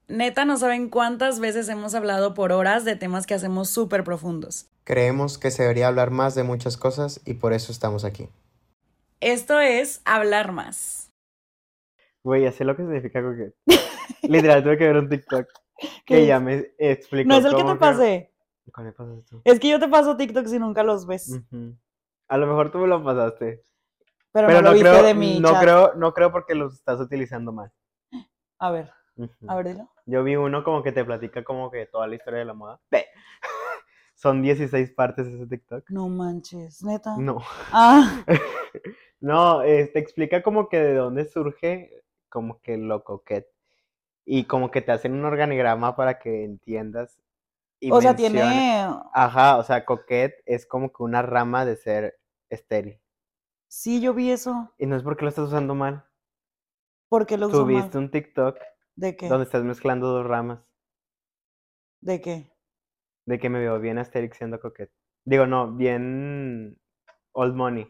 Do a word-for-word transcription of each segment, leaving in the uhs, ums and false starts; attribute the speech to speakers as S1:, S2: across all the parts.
S1: Neta, no saben cuántas veces hemos hablado por horas de temas que hacemos súper profundos.
S2: Creemos que se debería hablar más de muchas cosas y por eso estamos aquí.
S1: Esto es hablar más.
S3: Güey, ya sé lo que significa coquete. Literal, tuve que ver un TikTok
S1: ¿Qué
S3: que
S1: es?
S3: ya me explicó
S1: No es el que
S3: cómo
S1: te
S3: que...
S1: pasé.
S3: ¿Cuál me pasas tú?
S1: Es que yo te paso TikToks y nunca los ves.
S3: Ujú. A lo mejor tú me lo pasaste.
S1: Pero no
S3: Pero
S1: lo
S3: no
S1: viste
S3: creo,
S1: de mi
S3: no
S1: chat.
S3: creo, no creo porque los estás utilizando mal.
S1: A ver,
S3: Ujú.
S1: a ver, dilo.
S3: Yo vi uno como que te platica como que toda la historia de la moda. Ve. Son dieciséis partes ese TikTok.
S1: No manches, neta.
S3: No.
S1: Ah,
S3: No, eh, te explica como que de dónde surge como que lo coquet. Y como que te hacen un organigrama para que entiendas y
S1: o sea,
S3: mencione.
S1: tiene.
S3: Ajá, o sea, coquet es como que una rama de ser estéril.
S1: Sí, yo vi eso.
S3: Y no es porque lo estás usando mal.
S1: ¿Por qué lo uso
S3: Subiste
S1: mal?
S3: un TikTok
S1: ¿De qué?
S3: donde estás mezclando dos ramas.
S1: ¿De qué?
S3: De que me veo bien Asterix siendo coquet. Digo, no, bien Old Money.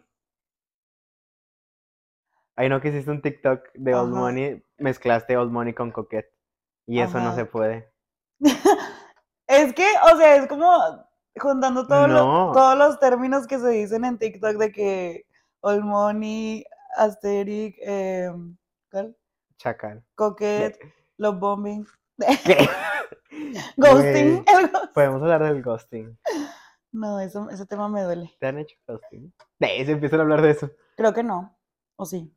S3: Ahí no que hiciste un TikTok de Old
S1: Ajá,
S3: Money, mezclaste Old Money con coquet. Y eso no se
S1: ajá.
S3: puede.
S1: Es que, o sea, es como juntando todo lo-
S3: No,
S1: todos los términos que se dicen en TikTok de que All Money, Asterix, eh, ¿cuál?
S3: chacal.
S1: Coquette,
S3: De-
S1: Love Bombing,
S3: ¿Qué?
S1: Ghosting,
S3: Güey,
S1: el ghost.
S3: podemos hablar del ghosting.
S1: No, eso, ese tema me duele.
S3: ¿Te han hecho ghosting? De, se empiezan a hablar de eso.
S1: Creo que no, o sí.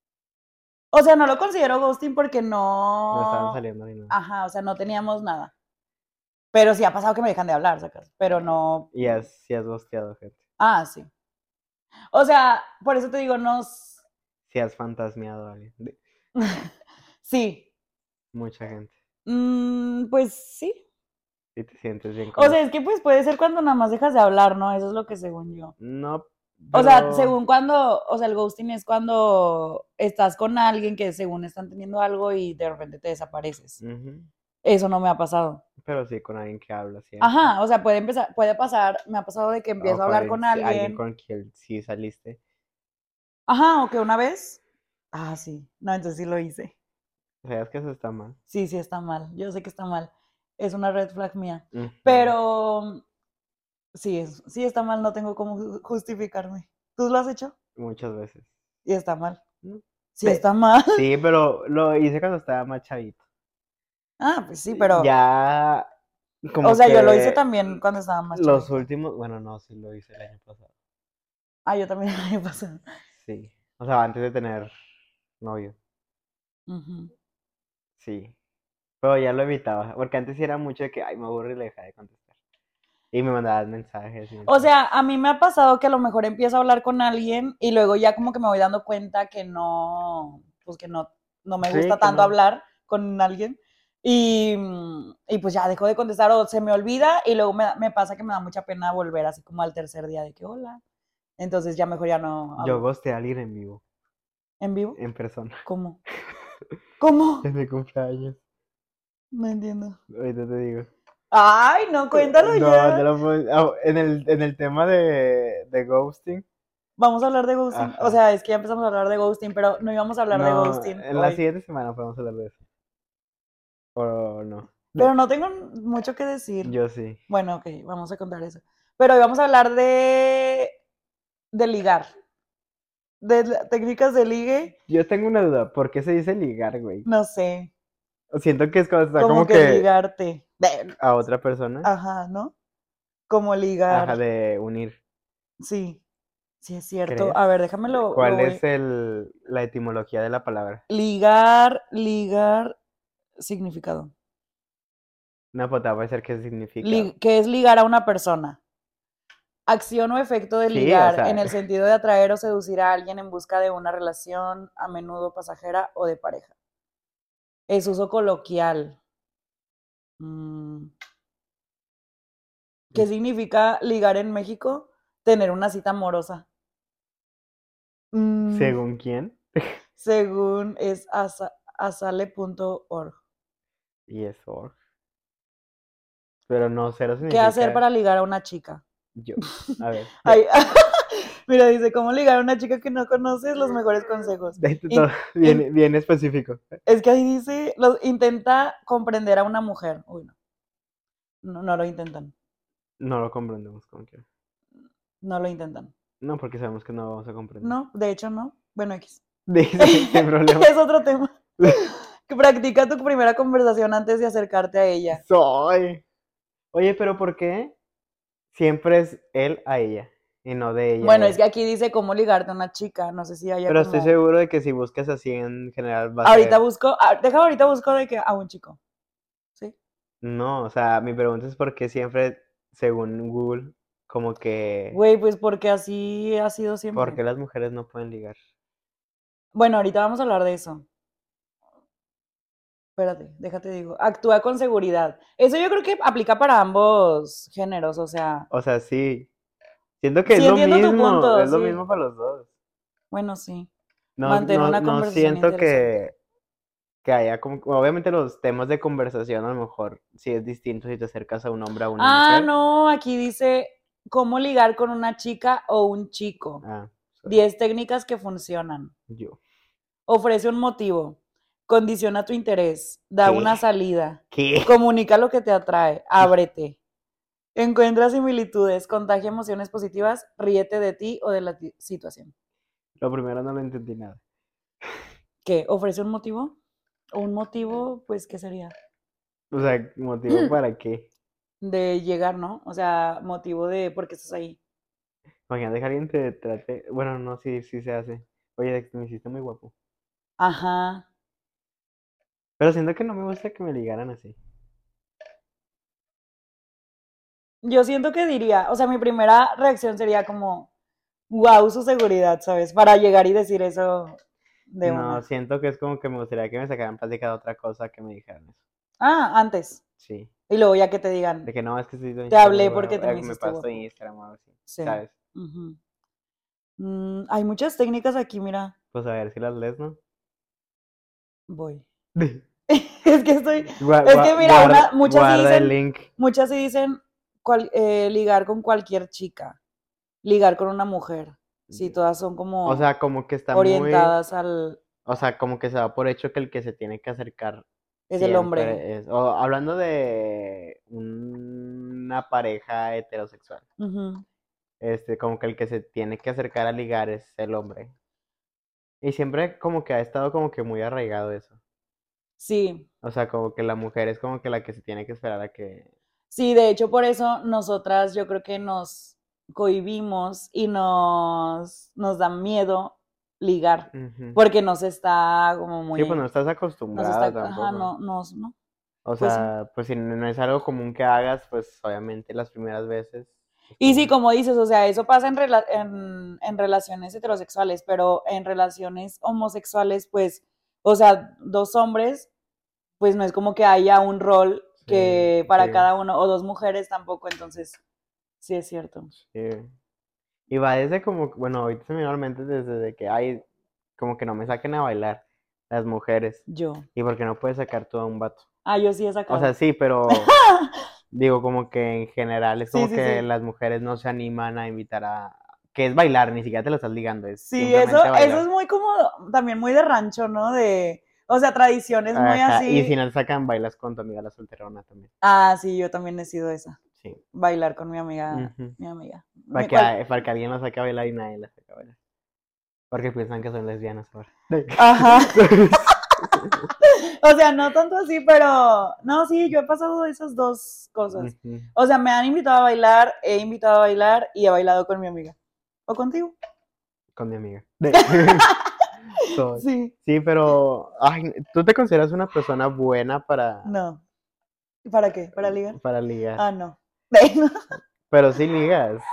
S1: O sea, no lo considero ghosting porque
S3: No estaban
S1: no,
S3: saliendo ni nada.
S1: ajá, o sea, no teníamos nada. Pero sí ha pasado que me dejan de hablar, sacas. Pero no,
S3: Y has, sí has ghosteado gente.
S1: ah, sí. O sea, por eso te digo, no, s-
S3: Sí has fantasmeado a alguien. De-
S1: sí.
S3: mucha gente.
S1: Mm, pues sí.
S3: Y te sientes bien con
S1: O sea,
S3: eso.
S1: es que pues puede ser cuando nada más dejas de hablar, ¿no? Eso es lo que según yo.
S3: No,
S1: O sea,
S3: pero...
S1: según cuando, o sea, el ghosting es cuando estás con alguien que según están teniendo algo y de repente te desapareces.
S3: ujú,
S1: Eso no me ha pasado.
S3: pero sí con alguien que habla siempre.
S1: Ajá, o sea, puede empezar, puede pasar, me ha pasado de que
S3: O
S1: empiezo a
S3: con
S1: hablar
S3: alguien,
S1: con
S3: sí- alguien
S1: alguien.
S3: con quien sí saliste.
S1: Ajá, o que una vez. Ah, sí. No, entonces sí lo hice.
S3: ¿Sabes que eso está mal?
S1: Sí, sí está mal. Yo sé que está mal. Es una red flag mía.
S3: Ujú,
S1: Pero sí, es, sí está mal, no tengo cómo ju- justificarme. ¿Tú lo has hecho?
S3: muchas veces.
S1: Y está mal.
S3: ¿No?
S1: Sí
S3: Ve,
S1: está mal.
S3: sí, pero lo hice cuando estaba más chavito.
S1: Ah, pues sí, pero,
S3: Ya
S1: o
S3: como
S1: sea, yo lo hice
S3: que
S1: también cuando estaba más
S3: los
S1: chavita.
S3: últimos, bueno, no, sí lo hice el año pasado.
S1: Ah, yo también el año pasado.
S3: Sí. O sea, antes de tener novio.
S1: Ujú.
S3: Sí. Pero ya lo evitaba. Porque antes sí era mucho de que, ay, me aburre y le dejaba de contestar. Y me mandaban mensajes y
S1: O
S3: mensajes.
S1: sea, a mí me ha pasado que a lo mejor empiezo a hablar con alguien y luego ya como que me voy dando cuenta que no, pues que no, no me
S3: Sí,
S1: gusta
S3: que
S1: tanto
S3: no.
S1: hablar con alguien y, mm, y pues ya dejo de contestar o se me olvida y luego me, me pasa que me da mucha pena volver así como al tercer día de que hola. Entonces ya mejor ya no
S3: Yo
S1: hablo.
S3: gosté a alguien en vivo,
S1: ¿En vivo?
S3: en persona,
S1: ¿Cómo? ¿Cómo?
S3: en mi cumpleaños.
S1: No entiendo.
S3: Ahorita te digo.
S1: Ay, no,
S3: Eh,
S1: cuéntalo
S3: No, no
S1: ya.
S3: lo puedo. Ah, en el, en el tema de, de ghosting.
S1: Vamos a hablar de ghosting. O
S3: Ajá.
S1: sea, es que ya empezamos a hablar de ghosting, pero no íbamos a hablar de
S3: No,
S1: ghosting
S3: en la
S1: hoy.
S3: siguiente semana podemos hablar de eso. O no.
S1: Pero
S3: De-
S1: no tengo mucho que decir.
S3: Yo sí.
S1: Bueno, ok, vamos a contar eso. Pero hoy vamos a hablar de, de ligar, de la- técnicas de ligue,
S3: Yo tengo una duda. ¿Por qué se dice ligar, güey?
S1: no sé,
S3: Siento que es cuando está
S1: como
S3: como
S1: que
S3: que
S1: ligarte. Ve,
S3: a otra persona.
S1: ajá, ¿no? Como
S3: Ajá,
S1: ligar.
S3: de unir.
S1: Sí, sí es cierto.
S3: ¿Crees?
S1: A ver, déjame
S3: De-
S1: lo, lo
S3: ¿Cuál
S1: voy.
S3: es el, la etimología de la palabra?
S1: Ligar, ligar, significado.
S3: No, pues te va a decir qué significa.
S1: Li- ¿Qué es ligar a una persona? Acción o efecto de
S3: Sí, o
S1: ligar, en
S3: sea,
S1: el sentido de atraer o seducir a alguien en busca de una relación, a menudo pasajera o de pareja. Es uso coloquial. Mm, ¿Qué significa ligar en México? Tener una cita amorosa. Mm,
S3: ¿según quién?
S1: Según es asa- asale punto org.
S3: Y eso. Pero no, cero
S1: ¿Qué hacer
S3: significa
S1: para ligar a una chica?
S3: yo. A ver,
S1: Ay,
S3: de.
S1: Mira, dice, ¿cómo ligar a una chica que no conoces? Los mejores consejos.
S3: Esto
S1: Y-
S3: todo bien,
S1: y-
S3: bien específico.
S1: es que ahí dice, lo- intenta comprender a una mujer. Uy, no. No, no lo intentan.
S3: No lo comprendemos como quiera.
S1: No lo intentan.
S3: No, porque sabemos que no lo vamos a comprender.
S1: No, de hecho no. Bueno, X.
S3: Dice, sin problema.
S1: Es otro tema. Que practica tu primera conversación antes de acercarte a ella.
S3: Soy. Oye, pero ¿por qué siempre es él a ella y no de ella a
S1: Bueno,
S3: él?
S1: es que aquí dice cómo ligarte a una chica. No sé si haya
S3: Pero
S1: como.
S3: estoy seguro de que si buscas así en general va a
S1: Ahorita
S3: ser...
S1: busco. ah, Deja ahorita busco de que a un chico. ¿Sí?
S3: No, o sea, mi pregunta es por qué siempre, según Google, como que...
S1: Güey, pues porque así ha sido
S3: ¿Por
S1: siempre.
S3: qué las mujeres no pueden ligar?
S1: Bueno, ahorita vamos a hablar de eso. Espérate, déjate digo. Actúa con seguridad. Eso yo creo que aplica para ambos géneros, o sea.
S3: O sea, sí. Siento que es
S1: Sí,
S3: lo
S1: entiendo tu
S3: mismo,
S1: punto,
S3: es lo
S1: sí.
S3: mismo para los dos.
S1: Bueno, sí.
S3: No,
S1: Mantener
S3: no,
S1: una
S3: no
S1: conversación
S3: siento
S1: interesante.
S3: que, que haya como... Obviamente los temas de conversación a lo mejor sí es distinto si te acercas a un hombre o a una
S1: Ah,
S3: mujer.
S1: no, aquí dice cómo ligar con una chica o un chico.
S3: Ah, sorry,
S1: diez técnicas que funcionan.
S3: yo.
S1: Ofrece un motivo. Condiciona tu interés. Da
S3: ¿Qué?
S1: una salida.
S3: ¿Qué?
S1: Comunica lo que te atrae. Ábrete. Encuentra similitudes. Contagia emociones positivas. Ríete de ti o de la ti- situación.
S3: Lo primero no lo entendí nada.
S1: ¿Qué? ¿Ofrece un motivo? ¿O un motivo, pues, qué sería?
S3: O sea, ¿motivo para qué?
S1: De llegar, ¿no? O sea, motivo de por qué estás ahí.
S3: Imagínate que alguien te trate... Bueno, no, sí, sí se hace. Oye, Dex, me hiciste muy guapo.
S1: Ajá.
S3: Pero siento que no me gusta que me ligaran así.
S1: Yo siento que diría, o sea, mi primera reacción sería como, wow, su seguridad, ¿sabes? Para llegar y decir eso de
S3: No,
S1: una.
S3: siento que es como que me gustaría que me sacaran plática de otra cosa que me dijeran eso.
S1: Ah, antes.
S3: Sí.
S1: Y luego ya que te digan,
S3: De que no, es que estoy
S1: te hablé porque te me
S3: me
S1: hiciste
S3: paso
S1: guapo.
S3: Instagram o algo así.
S1: Sí.
S3: ¿Sabes?
S1: Ujú. Mm, hay muchas técnicas aquí, mira.
S3: Pues a ver si las lees, ¿no?
S1: Voy. Es que estoy,
S3: Gua-
S1: es
S3: gua-
S1: que mira,
S3: guarda,
S1: una, muchas sí
S3: guarda el
S1: dicen,
S3: link.
S1: muchas sí dicen cual- eh, ligar con cualquier chica, ligar con una mujer. Sí, todas son como
S3: O sea, como que está muy...
S1: orientadas al,
S3: O sea, como que se da por hecho que el que se tiene que acercar
S1: es el hombre.
S3: siempre es... O hablando de una pareja heterosexual.
S1: Ujú.
S3: Este, como que el que se tiene que acercar a ligar es el hombre. Y siempre como que ha estado como que muy arraigado eso.
S1: Sí,
S3: O sea, como que la mujer es como que la que se tiene que esperar a que...
S1: sí, de hecho por eso nosotras yo creo que nos cohibimos y nos, nos da miedo ligar,
S3: Ujú.
S1: porque nos está como
S3: Sí, pues no
S1: muy,
S3: estás
S1: nos
S3: acostumbrada
S1: está, ajá,
S3: tampoco.
S1: no, nos, no,
S3: O
S1: pues sí.
S3: sea, pues si no no es algo común que hagas, pues obviamente las primeras veces es
S1: Y sí,
S3: como...
S1: como dices, o sea, eso pasa en, rela- en, en relaciones heterosexuales, pero en relaciones homosexuales, pues, o sea, dos hombres, pues no es como que haya un rol
S3: Sí,
S1: que para
S3: sí,
S1: cada uno, o dos mujeres tampoco, entonces, sí es cierto.
S3: sí. Y va desde como, bueno, ahorita se me viene a la mente desde de que hay, como que no me saquen a bailar las mujeres.
S1: Yo.
S3: Y porque no puedes sacar todo a un vato.
S1: Ah, yo sí he
S3: O
S1: sacado.
S3: sea, sí, pero digo como que en general es
S1: Sí,
S3: como
S1: sí,
S3: que
S1: sí.
S3: las mujeres no se animan a invitar a... Que es bailar, ni siquiera te lo estás ligando, es
S1: Sí,
S3: simplemente
S1: eso, eso
S3: bailar.
S1: es muy como, también muy de rancho, ¿no? De, o sea, tradiciones muy
S3: Ajá, y si
S1: así.
S3: no te sacan, bailas con tu amiga la solterona también.
S1: Ah, sí, yo también he sido esa.
S3: Sí.
S1: Bailar con mi amiga,
S3: Ujú.
S1: mi amiga.
S3: Para
S1: Mi-
S3: que,
S1: cual-
S3: para que alguien la saque a bailar y nadie la saque a bailar. Porque piensan que son lesbianas ahora.
S1: Ajá. O sea, no tanto así, pero no, sí, yo he pasado de esas dos cosas.
S3: Ujú.
S1: O sea, me han invitado a bailar, he invitado a bailar y he bailado con mi amiga. ¿O contigo?
S3: Con mi amiga. Soy.
S1: Sí.
S3: Sí, pero ay, ¿tú te consideras una persona buena para,
S1: No. ¿Para qué? ¿Para ligar?
S3: para ligar?
S1: Ah, no.
S3: Pero sí ligas.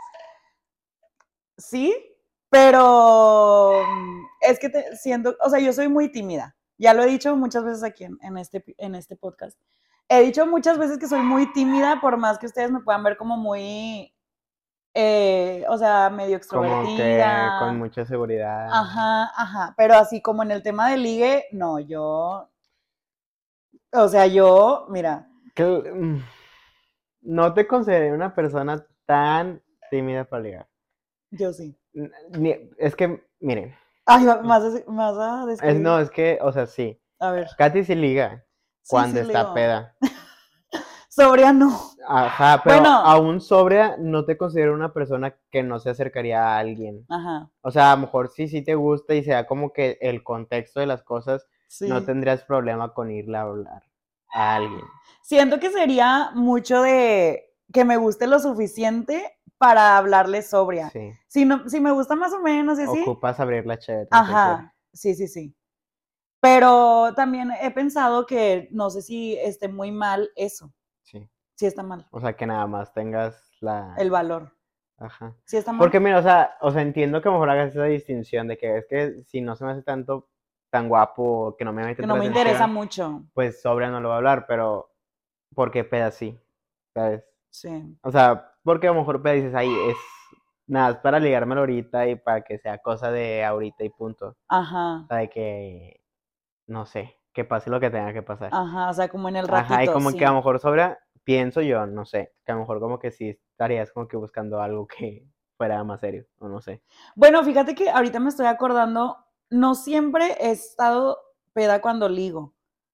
S1: Sí, pero mm, es que te, siento, o sea, yo soy muy tímida. Ya lo he dicho muchas veces aquí en, en este, en este podcast. He dicho muchas veces que soy muy tímida, por más que ustedes me puedan ver como muy, eh, o sea, medio
S3: Como que con
S1: extrovertida.
S3: mucha seguridad.
S1: Ajá, ajá. Pero así como en el tema de ligue, no, yo, o sea, yo, mira,
S3: Que, mm, no te consideré una persona tan tímida para ligar.
S1: yo sí.
S3: N- ni- Es que, miren,
S1: Ay, va- más, a- más a
S3: es,
S1: describir.
S3: no, es que, o sea, sí.
S1: A ver.
S3: Katy sí liga
S1: Sí,
S3: cuando
S1: sí, le
S3: está
S1: digo.
S3: peda.
S1: Sobria no.
S3: Ajá, pero
S1: Bueno.
S3: aún sobria no te considero una persona que no se acercaría a alguien.
S1: Ajá.
S3: O sea, a lo mejor sí, sí te gusta y sea como que el contexto de las cosas, no
S1: Sí.
S3: tendrías problema con irle a hablar a alguien.
S1: Siento que sería mucho de que me guste lo suficiente para hablarle sobria.
S3: Sí.
S1: Si, no, si me gusta más o menos y así.
S3: Ocupas abrir la chévere. entonces,
S1: Ajá, sí, sí, sí. Pero también he pensado que no sé si esté muy mal eso.
S3: Sí.
S1: Sí está mal.
S3: O sea, que nada más tengas la...
S1: El valor.
S3: Ajá.
S1: Sí está mal.
S3: Porque mira, o sea, o sea, entiendo que a lo mejor hagas esa distinción de que es que si no se me hace tanto tan guapo, que no me mete
S1: Que no
S3: tanta
S1: me interesa
S3: atención,
S1: mucho.
S3: pues sobria no lo va a hablar, pero porque peda sí, ¿sabes?
S1: Sí.
S3: O sea, porque a lo mejor peda dices, ahí es nada, es para ligármelo ahorita y para que sea cosa de ahorita y punto.
S1: Ajá.
S3: O sea, de que, no sé, que pase lo que tenga que pasar.
S1: Ajá, o sea, como en el ratito.
S3: Ajá, y como
S1: sí.
S3: que a lo mejor sobra, pienso yo, no sé, que a lo mejor como que sí estarías como que buscando algo que fuera más serio, o no sé.
S1: Bueno, fíjate que ahorita me estoy acordando, no siempre he estado peda cuando ligo.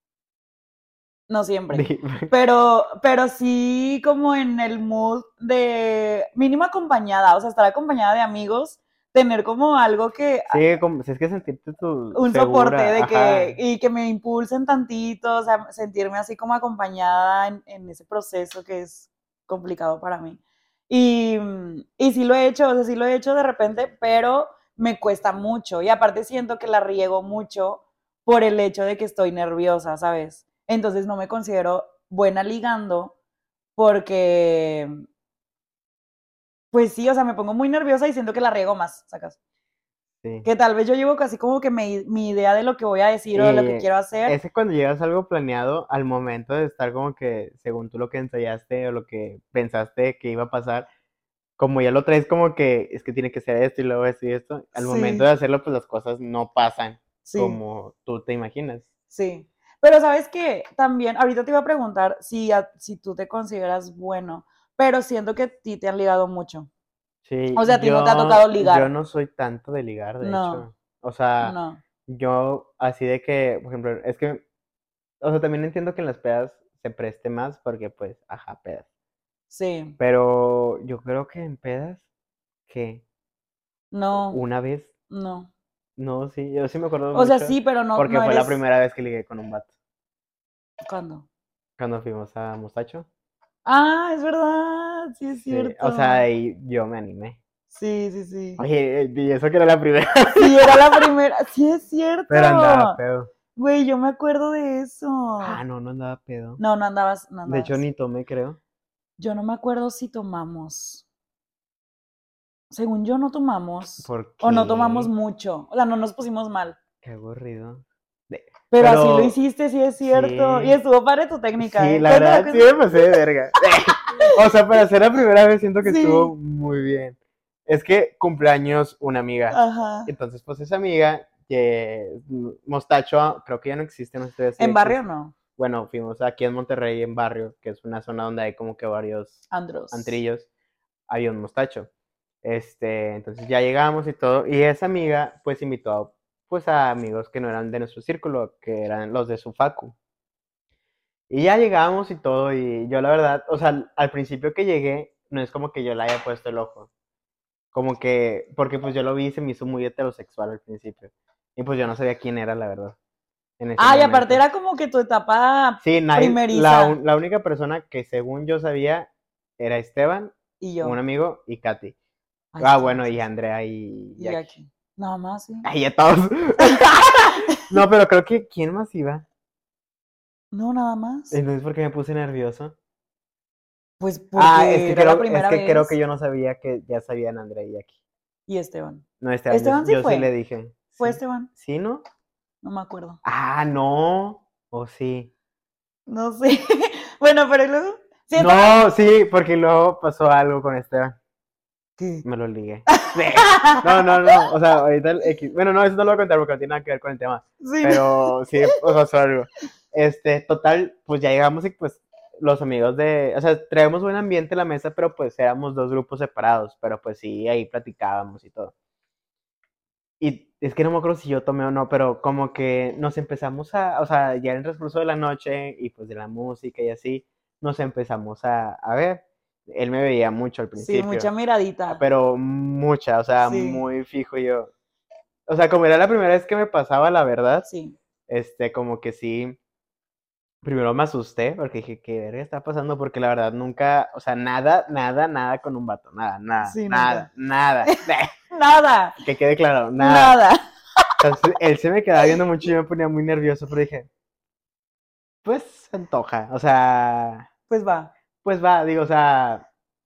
S1: No siempre.
S3: Di-
S1: Pero, pero sí como en el mood de mínimo acompañada, o sea, estar acompañada de amigos, tener como algo que,
S3: Sí, como, si es que sentirte tu
S1: un soporte
S3: segura,
S1: de
S3: ajá.
S1: que, y que me impulsen tantito, o sea, sentirme así como acompañada en, en ese proceso que es complicado para mí. Y, y sí lo he hecho, o sea, sí lo he hecho de repente, pero me cuesta mucho. Y aparte siento que la riego mucho por el hecho de que estoy nerviosa, ¿sabes? Entonces no me considero buena ligando porque, pues sí, o sea, me pongo muy nerviosa y siento que la riego más, ¿sacas?
S3: Sí.
S1: Que tal vez yo llevo casi como que mi, mi idea de lo que voy a decir o de lo que
S3: Y
S1: quiero hacer.
S3: ese cuando llegas a algo planeado, al momento de estar como que según tú lo que ensayaste o lo que pensaste que iba a pasar, como ya lo traes como que es que tiene que ser esto y luego esto y esto, al momento
S1: Sí,
S3: de hacerlo pues las cosas no pasan
S1: sí,
S3: como tú te imaginas.
S1: sí. Pero sabes que también, ahorita te iba a preguntar si, a- si tú te consideras bueno, pero siento que a ti te han ligado mucho.
S3: Sí,
S1: O sea, a ti no te ha
S3: yo,
S1: tocado
S3: yo
S1: ligar.
S3: no soy tanto de ligar, de
S1: No,
S3: hecho. O sea,
S1: no.
S3: yo así de que, por ejemplo, es que, o sea, también entiendo que en las pedas se preste más porque pues, ajá, pedas.
S1: Sí,
S3: Pero yo creo que en pedas, que
S1: no,
S3: una vez,
S1: no.
S3: no, sí, yo sí me acuerdo
S1: O sea,
S3: mucho
S1: sí, pero no,
S3: porque
S1: no
S3: fue la
S1: eres.
S3: primera vez que ligué con un vato.
S1: ¿Cuándo?
S3: Cuando fuimos a Mostacho.
S1: Ah, es verdad, sí es
S3: Sí, o sea,
S1: cierto.
S3: ahí yo me animé.
S1: Sí, sí, sí.
S3: Oye, y eso que era la primera,
S1: Sí, era la primera. Sí es cierto.
S3: pero andaba pedo.
S1: Güey, yo me acuerdo de eso.
S3: Ah, no, no andaba pedo.
S1: No, no andabas, no
S3: De hecho,
S1: andabas.
S3: ni tomé, creo.
S1: Yo no me acuerdo si tomamos. Según yo no tomamos.
S3: ¿Por
S1: O no tomamos
S3: qué?
S1: mucho. O sea, no nos pusimos mal.
S3: Qué aburrido. De-
S1: Pero así lo
S3: Pero
S1: hiciste, sí es cierto. Y
S3: sí,
S1: estuvo padre tu técnica,
S3: sí,
S1: ¿eh?
S3: la
S1: Cuéntala,
S3: verdad sí
S1: cuéntala.
S3: me pasé de verga. O sea, para ser la primera vez siento que estuvo
S1: Sí.
S3: muy bien. Es que cumpleaños una amiga.
S1: Ajá.
S3: Entonces, pues esa amiga, que Mostacho, creo que ya no existe, no sé si todavía
S1: En
S3: sigue
S1: barrio
S3: exist-
S1: no.
S3: Bueno, fuimos aquí en Monterrey, en Barrio, que es una zona donde hay como que varios
S1: Andros.
S3: antrillos. Había un Mostacho. Este, entonces ya llegamos y todo. Y esa amiga, pues invitó a, pues, a amigos que no eran de nuestro círculo, que eran los de su facu. Y ya llegamos y todo, y yo la verdad, o sea, al principio que llegué, no es como que yo le haya puesto el ojo. Como que, porque pues yo lo vi y se me hizo muy heterosexual al principio. Y pues yo no sabía quién era, la verdad, en ese
S1: Ah, y aparte
S3: momento.
S1: era como que tu etapa
S3: Sí, nadie, la,
S1: primeriza.
S3: un- la única persona que según yo sabía era Esteban,
S1: Y yo.
S3: un amigo, y Katy.
S1: Ay,
S3: Ah,
S1: qué
S3: bueno, y
S1: gracioso.
S3: Andrea y
S1: Y
S3: Jackie.
S1: aquí. Nada más, sí.
S3: Ay, ya todos. No, pero creo que ¿quién más iba?
S1: No, nada más.
S3: Entonces, ¿por qué me puse nervioso?
S1: Pues
S3: Ah, es
S1: porque
S3: que
S1: era la
S3: creo, es
S1: primera
S3: que creo que
S1: vez.
S3: yo no sabía que ya sabían Andrea y Jackie.
S1: Y Esteban.
S3: No, Esteban, yo,
S1: Esteban sí
S3: yo sí le
S1: fue.
S3: dije.
S1: Fue
S3: ¿Sí?
S1: Esteban.
S3: ¿Sí, no?
S1: No me acuerdo.
S3: Ah, no. ¿O sí?
S1: No sé. Bueno, pero luego. Siento
S3: No, sí, porque luego pasó algo con Esteban.
S1: que.
S3: Me lo ligué. Sí. No, no, no. O sea, ahorita el X. Bueno, no, eso no lo voy a contar porque no tiene nada que ver con el tema.
S1: Sí.
S3: Pero sí, o pasó algo. Este, total, pues ya llegamos y pues los amigos de. O sea, traemos buen ambiente en la mesa, pero pues éramos dos grupos separados. Pero pues sí, ahí platicábamos y todo. Y es que no me acuerdo si yo tomé o no, pero como que nos empezamos a, o sea, ya en el transcurso de la noche y pues de la música y así, nos empezamos a, a ver. Él me veía mucho al
S1: Sí, mucha
S3: principio,
S1: miradita.
S3: pero mucha, o sea,
S1: Sí,
S3: muy fijo yo. O sea, como era la primera vez que me pasaba, la verdad,
S1: sí.
S3: este, como que sí, primero me asusté porque dije, ¿qué verga está pasando? Porque la verdad nunca, o sea, nada, nada, nada con un vato, nada, nada,
S1: Sí,
S3: nada,
S1: nunca.
S3: nada.
S1: Nada,
S3: Que quede claro, nada.
S1: nada.
S3: Entonces, él se me quedaba viendo mucho y yo me ponía muy nervioso, pero dije, pues se antoja, o sea,
S1: Pues va.
S3: pues va, digo, o sea,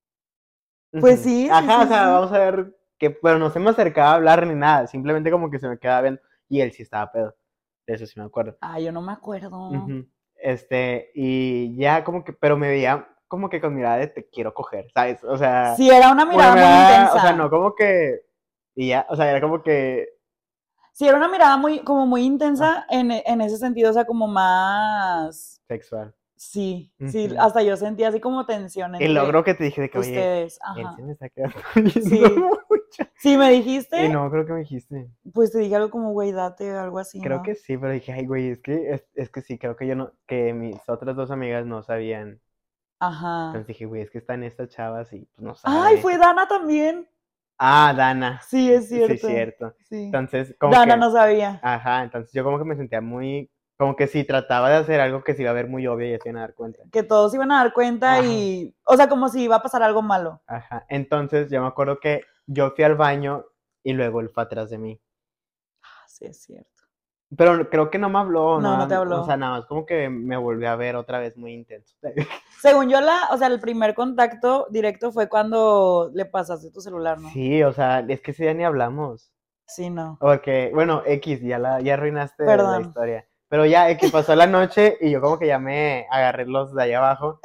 S1: Pues
S3: ujú.
S1: sí, sí,
S3: Ajá, o
S1: sí,
S3: sea,
S1: sí.
S3: vamos a ver que, pero no se me acercaba a hablar ni nada, simplemente como que se me quedaba viendo y él sí estaba pedo, de eso sí me acuerdo.
S1: Ah, yo no me acuerdo.
S3: Ujú. Este, y ya como que, pero me veía como que con mirada de te quiero coger, ¿sabes? O sea,
S1: Sí, era una
S3: como que
S1: mirada
S3: me
S1: muy
S3: da, o sea, no
S1: intensa.
S3: como que, y ya, o sea, era como que,
S1: Sí, era una mirada muy, como muy
S3: ah,
S1: intensa en, e- en ese sentido, o sea, como más.
S3: sexual.
S1: Sí, sí,
S3: Ujú.
S1: hasta yo sentía así como tensión
S3: Y
S1: entre
S3: logro que te dije de que, oye,
S1: ustedes.
S3: él se
S1: Ajá.
S3: me está quedando viendo
S1: Sí.
S3: mucho.
S1: Sí, me
S3: Y
S1: dijiste,
S3: no, creo que me dijiste.
S1: pues te dije algo como, güey, date, algo así,
S3: Creo que
S1: ¿no?
S3: sí, pero dije, ay, güey, es que, es, es que sí, creo que yo no, que mis otras dos amigas no sabían.
S1: Ajá.
S3: Entonces dije, güey, es que están estas chavas y pues no
S1: Ay,
S3: saben.
S1: fue Dana también.
S3: Ah, Dana.
S1: Sí, es
S3: Sí,
S1: cierto.
S3: cierto.
S1: Sí.
S3: Entonces, como
S1: Dana
S3: que,
S1: no sabía.
S3: ajá, entonces yo como que me sentía muy, como que si trataba de hacer algo que se iba a ver muy obvio y ya se iban a dar cuenta.
S1: Que todos iban a dar cuenta
S3: Ajá,
S1: y, o sea, como si iba a pasar algo malo.
S3: ajá. Entonces yo me acuerdo que yo fui al baño y luego él fue atrás de mí.
S1: Ah, sí, es cierto.
S3: Pero creo que no me habló,
S1: No, no te
S3: ¿no? O sea,
S1: habló.
S3: nada más como que me volvió a ver otra vez muy intenso.
S1: Según yo, la, o sea, el primer contacto directo fue cuando le pasaste tu celular, ¿no?
S3: Sí, o sea, es que ese día ni hablamos.
S1: Sí, no.
S3: Porque, bueno, X, ya la, ya arruinaste la
S1: Perdón.
S3: historia. Pero ya, X pasó la noche y yo como que ya me agarré los de allá abajo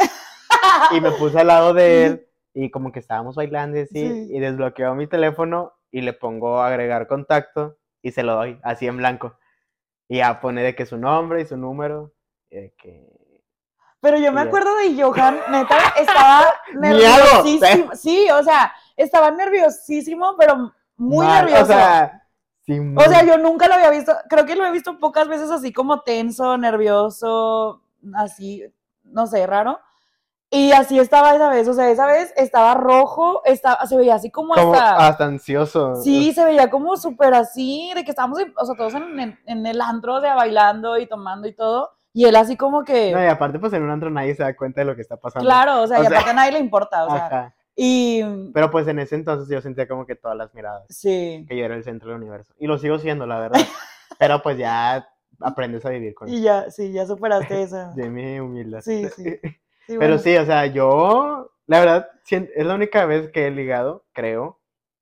S3: y me puse al lado de él y como que estábamos bailando y así,
S1: Sí.
S3: y desbloqueo mi teléfono y le pongo agregar contacto y se lo doy, así en blanco. Y ya pone de que su nombre y su número, y de que...
S1: Pero yo me
S3: Y ya.
S1: acuerdo de Johan, neta, estaba
S3: ¡Miado!
S1: nerviosísimo. Sí, o sea, estaba nerviosísimo, pero muy
S3: Mal, o
S1: nervioso.
S3: sea, sí,
S1: O sea,
S3: muy.
S1: yo nunca lo había visto, creo que lo he visto pocas veces así como tenso, nervioso, así, no sé, raro. Y así estaba esa vez, o sea, esa vez estaba rojo, estaba, se veía así como
S3: Como
S1: hasta,
S3: hasta ansioso.
S1: sí, se veía como súper así, de que estábamos, en- o sea, todos en, en- en el antro, o sea, bailando y tomando y todo, y él así como
S3: No, y
S1: que,
S3: aparte, pues en un antro nadie se da cuenta de lo que está pasando.
S1: claro, o sea,
S3: O
S1: y
S3: sea,
S1: aparte a nadie le importa, o sea,
S3: ajá.
S1: y
S3: Pero pues en ese entonces yo sentía como que todas las miradas,
S1: sí,
S3: que yo era el centro del universo. Y lo sigo siendo, la verdad. Pero pues ya aprendes a vivir con
S1: y
S3: eso.
S1: ya, sí, ya superaste esa,
S3: De mi humildad.
S1: sí, sí, sí,
S3: Pero
S1: bueno,
S3: sí, o sea, yo, la verdad, sien- es la única vez que he ligado, creo.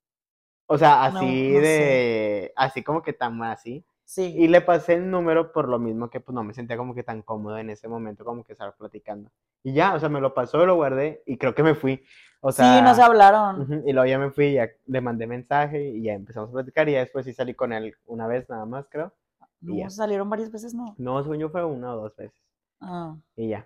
S3: O sea,
S1: no,
S3: así
S1: no sé,
S3: de, así como que tan así.
S1: sí.
S3: Y le pasé el número por lo mismo que pues no me sentía como que tan cómodo en ese momento como que estar platicando. Y ya, o sea, me lo pasó, lo guardé y creo que me fui. O
S1: Sí, no se
S3: sea,
S1: hablaron.
S3: ujú, y luego ya me fui, ya le mandé mensaje y ya empezamos a platicar y ya después sí salí con él una vez nada más, creo. Y
S1: No,
S3: ya.
S1: salieron varias veces, no.
S3: No, según yo fue una o dos veces.
S1: Ah.
S3: Y ya.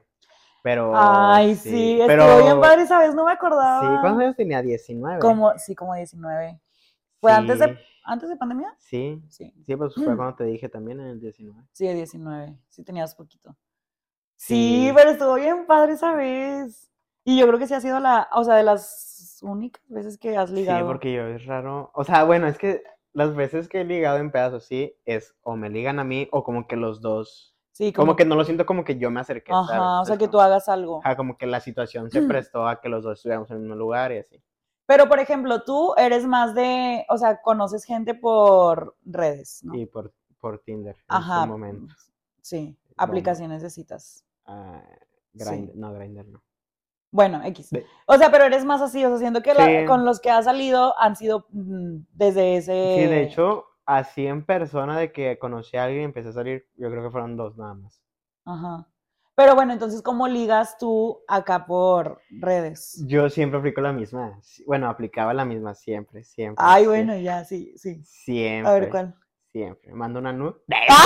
S3: Pero
S1: Ay,
S3: sí,
S1: sí, estuvo bien
S3: pero
S1: padre esa vez, no me
S3: sí, ¿cuántos
S1: acordaba.
S3: años tenía? Diecinueve.
S1: Como, sí, como diecinueve. ¿Fue antes de,
S3: Sí,
S1: antes de pandemia?
S3: sí,
S1: Sí.
S3: sí, pues fue cuando te dije también en el diecinueve.
S1: Sí, de diecinueve. Sí, tenías poquito. Sí,
S3: Sí,
S1: pero estuvo bien padre esa vez. Y yo creo que sí ha sido la, o sea, de las únicas veces que has
S3: sí,
S1: ligado.
S3: porque yo es raro. O sea, bueno, es que las veces que he ligado en pedazos, sí, es o me ligan a mí o como que los dos.
S1: Sí,
S3: Como
S1: como,
S3: que no lo siento como que yo me acerqué, ¿sabes?
S1: ajá, o
S3: O sea,
S1: sea,
S3: es
S1: que
S3: como,
S1: tú hagas algo.
S3: ajá, como que la situación se prestó a que los dos estuviéramos en el mismo lugar y así.
S1: Pero, por ejemplo, tú eres más de, o sea, conoces gente por redes, ¿no?
S3: Y por, por Tinder en su
S1: Ajá,
S3: momento.
S1: sí,
S3: Bumble.
S1: aplicaciones de citas.
S3: Ah,
S1: Sí.
S3: Grindr, no, Grindr no.
S1: Bueno, X.
S3: De-
S1: O sea, pero eres más así, o sea, siento que la-
S3: sí,
S1: con los que has salido han sido mm, desde
S3: sí, de
S1: ese...
S3: hecho, así en persona de que conocí a alguien y empecé a salir, yo creo que fueron dos nada más.
S1: Ajá. Pero bueno, entonces, ¿cómo ligas tú acá por redes?
S3: Yo siempre aplico la misma. sí, Bueno, aplicaba la misma siempre, siempre,
S1: Ay,
S3: siempre.
S1: bueno, ya, sí, sí. A ver,
S3: Siempre,
S1: ¿cuál?
S3: siempre. Mando una nude.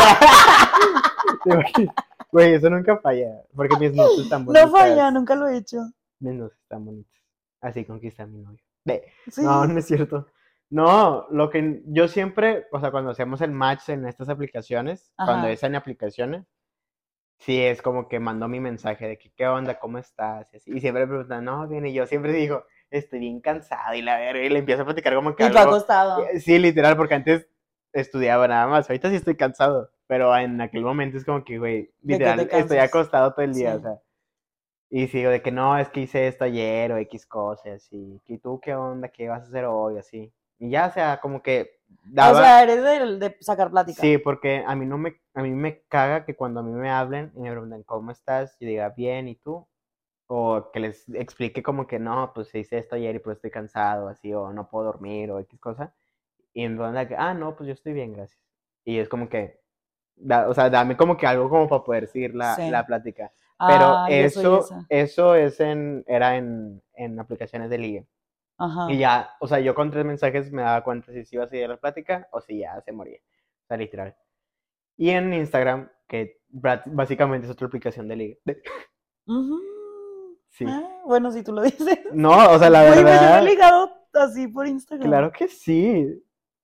S1: ¡Ah!
S3: ¿Te imaginas? Güey, eso nunca falla. Porque mis nudes están
S1: No falla,
S3: bonitas.
S1: nunca lo he hecho.
S3: Mis nudes están bonitas. Así conquista a mi novio. Ve, No,
S1: Sí.
S3: no es cierto. No, lo que yo siempre, o sea, cuando hacemos el match en estas aplicaciones, cuando
S1: Ajá.
S3: es en aplicaciones, sí es como que mando mi mensaje de que, ¿qué onda? ¿Cómo estás? Y, así, y siempre me preguntan, no, bien, y yo siempre digo, estoy bien cansado y la verga, y le empiezo a platicar como que
S1: Y tú
S3: algo,
S1: acostado.
S3: eh, sí, literal, porque antes estudiaba nada más, ahorita sí estoy cansado, pero en aquel momento es como que, güey,
S1: ¿De qué te
S3: literal, estoy
S1: cansas?
S3: acostado todo el día, o
S1: Sí.
S3: sea, y sigo de que no, es que hice esto ayer o X cosas, y, ¿y tú qué onda? ¿Qué vas a hacer hoy? Así. Y ya, o sea, como que
S1: O
S3: daba,
S1: sea, eres del de sacar plática.
S3: sí, porque a mí no me, a mí me caga que cuando a mí me hablen y me preguntan, ¿cómo estás? Yo diga, bien, ¿y tú? O que les explique como que no, pues hice esto ayer y pues estoy cansado, así, o no puedo dormir, o X cosa. Y me van a que, ah, no, pues yo estoy bien, gracias. Y es como que, da- o sea, dame como que algo como para poder seguir la,
S1: Sí.
S3: la plática. Pero
S1: Ah, yo soy
S3: eso,
S1: esa.
S3: eso es en, era en, en aplicaciones de ligue. Y
S1: Ajá.
S3: ya, o sea, yo con tres mensajes me daba cuenta si se iba a seguir la plática o si ya se moría. O sea, literal. Y en Instagram, que bra- básicamente es otra aplicación de ligue.
S1: Ujú.
S3: Sí.
S1: Ah, bueno, si tú lo dices.
S3: No, o sea, la
S1: Güey, pues yo no he
S3: verdad,
S1: ligado así por Instagram.
S3: claro que sí.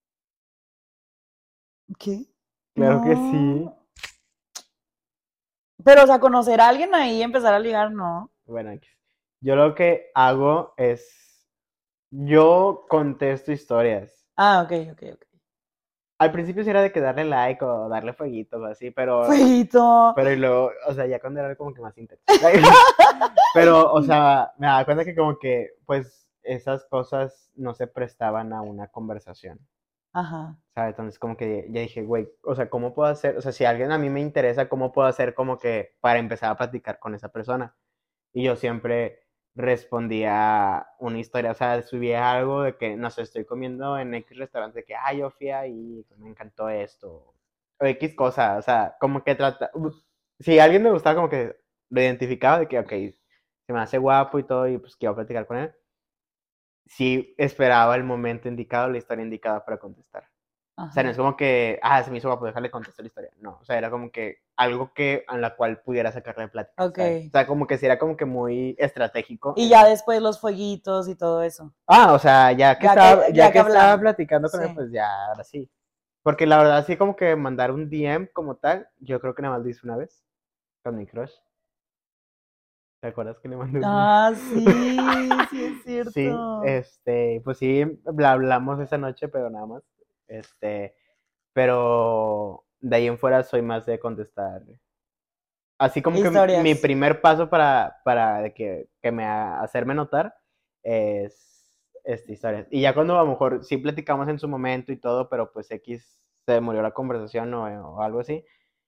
S1: ¿Qué?
S3: Claro que sí.
S1: No. Pero, o sea, conocer a alguien ahí y empezar a ligar, no.
S3: Bueno, X. Yo lo que hago es, yo contesto historias.
S1: Ah, ok, ok, ok.
S3: Al principio sí era de que darle like o darle fueguitos o así, pero,
S1: Feito.
S3: pero y luego, o sea, ya cuando era como que más intenso. Pero, o sea, me daba cuenta que como que, pues, esas cosas no se prestaban a una conversación,
S1: Ajá.
S3: ¿sabes? Entonces como que ya dije, güey, o sea, ¿cómo puedo hacer? O sea, si alguien a mí me interesa, ¿cómo puedo hacer como que para empezar a platicar con esa persona? Y yo siempre respondía una historia, o sea, subía algo de que, no sé, estoy comiendo en X restaurante, de que, ah, yo fui ahí, pues, me encantó esto, o X cosa, o sea, como que trata, si a alguien me gustaba, como que lo identificaba de que, ok, se me hace guapo y todo, y pues quiero platicar con él, sí esperaba el momento indicado, la historia indicada para contestar. O sea, no es
S1: Ajá.
S3: como que, ah, se me hizo guapo, dejarle contestar la historia. No, o sea, era como que algo que, en la cual pudiera sacarle plática, ¿sabes? O
S1: Ok.
S3: sea, como que sí era como que muy estratégico.
S1: Y ya
S3: En...
S1: después los fueguitos y todo eso.
S3: Ah, o sea, ya que
S1: Ya que,
S3: estaba, ya
S1: ya que
S3: que estaba
S1: hablaron.
S3: platicando con él,
S1: Sí.
S3: pues ya, ahora sí. Porque la verdad, sí como que mandar un D M como tal, yo creo que nada más lo hice una vez con mi crush. ¿Te acuerdas que le mandé un D M?
S1: Ah, sí, sí es
S3: Sí,
S1: cierto.
S3: este, pues sí, bla- hablamos esa noche, pero nada más. Este, pero de ahí en fuera soy más de contestar. Así como que mi
S1: Historias.
S3: primer paso para, para de que, que me ha- hacerme notar es esta historia. Y ya cuando a lo mejor sí platicamos en su momento y todo, pero pues X se murió la conversación o, o algo así,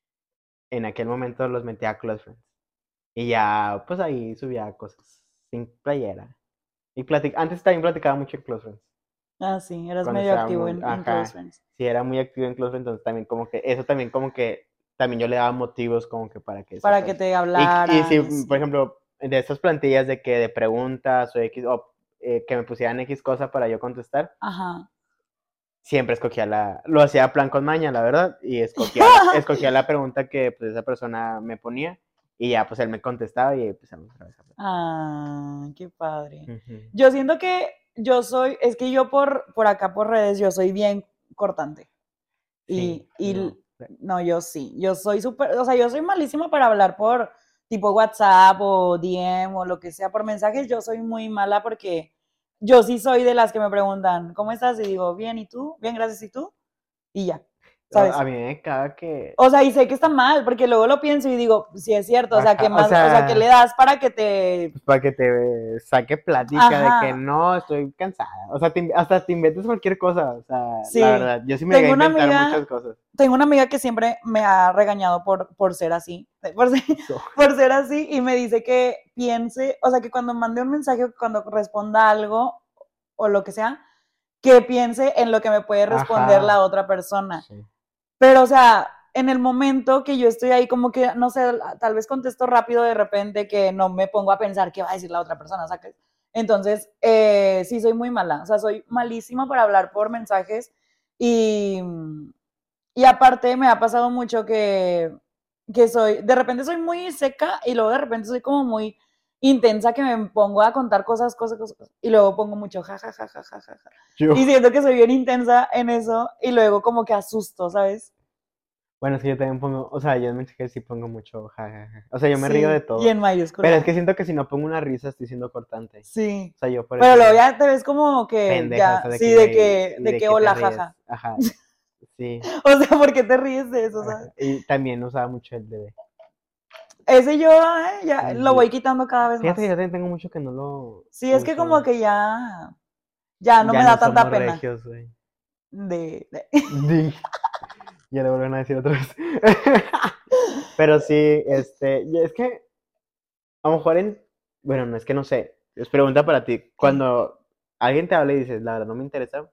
S3: en aquel momento los metí a Close Friends. Y ya, pues ahí subía cosas sin playera. Y platic antes también platicaba mucho en Close Friends.
S1: Ah, sí, eras
S3: Cuando
S1: medio
S3: estaba
S1: activo
S3: muy,
S1: en, en Close
S3: ajá,
S1: Friends.
S3: sí, era muy activo en Close Friends, entonces también como que, eso también como que, también yo le daba motivos como que para que esa
S1: Para que
S3: persona,
S1: te
S3: y, y
S1: hablaran
S3: si,
S1: y
S3: por
S1: así.
S3: ejemplo, de estas plantillas de que de preguntas o X, o eh, que me pusieran X cosa para yo contestar,
S1: Ajá.
S3: siempre escogía la, lo hacía a plan con maña, la verdad, y escogía la, escogía la pregunta que pues esa persona me ponía, y ya pues él me contestaba y empezamos otra vez a hablar.
S1: Ah, qué padre.
S3: Ujú.
S1: Yo siento que yo soy, es que yo por, por acá por redes, yo soy bien cortante.
S3: Sí,
S1: Y, y
S3: no.
S1: no, yo sí, yo soy súper, o sea, yo soy malísima para hablar por tipo WhatsApp o D M o lo que sea, por mensajes, yo soy muy mala porque yo sí soy de las que me preguntan, ¿cómo estás? Y digo, bien, ¿y tú? Bien, gracias, ¿y tú? Y ya,
S3: A, a
S1: ¿sabes?
S3: mí me caga que,
S1: O sea, y sé que está mal, porque luego lo pienso y digo, sí es cierto, o sea, ¿qué
S3: ajá, o
S1: más, o sea, ¿qué le
S3: sea,
S1: das para que te,
S3: pues, para que te saque plática de que
S1: ajá,
S3: no, estoy cansada. O sea, te hasta te inventes cualquier cosa. O sea, la
S1: sí.
S3: verdad, yo sí me llegué a
S1: Tengo una
S3: inventar muchas
S1: amiga,
S3: cosas.
S1: tengo una amiga que siempre me ha regañado por, por ser así, por ser,
S3: So,
S1: por ser así, y me dice que piense, o sea, que cuando mande un mensaje o cuando responda algo o lo que sea, que piense en lo que me puede responder la
S3: ajá.
S1: otra persona.
S3: Sí.
S1: Pero, o sea, en el momento que yo estoy ahí, como que, no sé, tal vez contesto rápido de repente que no me pongo a pensar qué va a decir la otra persona, ¿sabes? Entonces, eh, sí, soy muy mala, o sea, soy malísima para hablar por mensajes y, y aparte me ha pasado mucho que, que soy, de repente soy muy seca y luego de repente soy como muy intensa que me pongo a contar cosas, cosas, cosas, cosas, y luego pongo mucho ja, ja, ja, ja, ja, ja, ja.
S3: Yo,
S1: Y siento que soy bien intensa en eso y luego como que asusto, ¿sabes?
S3: bueno, es que yo también pongo, o sea, yo en mensajes sí pongo mucho ja, ja, ja. O sea, yo me río de
S1: Sí, y
S3: todo.
S1: en
S3: Pero es que
S1: mayúscula.
S3: siento que si no pongo una risa estoy siendo cortante.
S1: Sí.
S3: O sea, yo por
S1: Pero
S3: eso
S1: luego
S3: digo,
S1: ya te ves como que
S3: pendeja, o
S1: ya,
S3: sea, de
S1: sí,
S3: que,
S1: de
S3: güey,
S1: que,
S3: ¿y
S1: de
S3: de
S1: que
S3: qué te
S1: hola,
S3: ríes?
S1: jaja.
S3: Ajá, sí.
S1: O sea, ¿por qué te ríes de eso, sabes?
S3: Ajá. Y también usaba mucho el bebé.
S1: Ese yo eh, ya
S3: El
S1: lo
S3: de-
S1: voy quitando cada vez
S3: Fíjate que yo
S1: más.
S3: también tengo mucho que no lo
S1: Sí, es que como
S3: uso.
S1: que ya, ya no
S3: Ya
S1: me
S3: no
S1: da tanta
S3: somos
S1: pena
S3: regios, güey.
S1: de, de-
S3: Di. Ya lo vuelven a decir otra vez. Pero sí, este, y es que a lo mejor en, bueno, no es que no sé, es pregunta para ti.
S1: ¿Qué?
S3: Cuando alguien te habla y dices, la verdad no me interesa,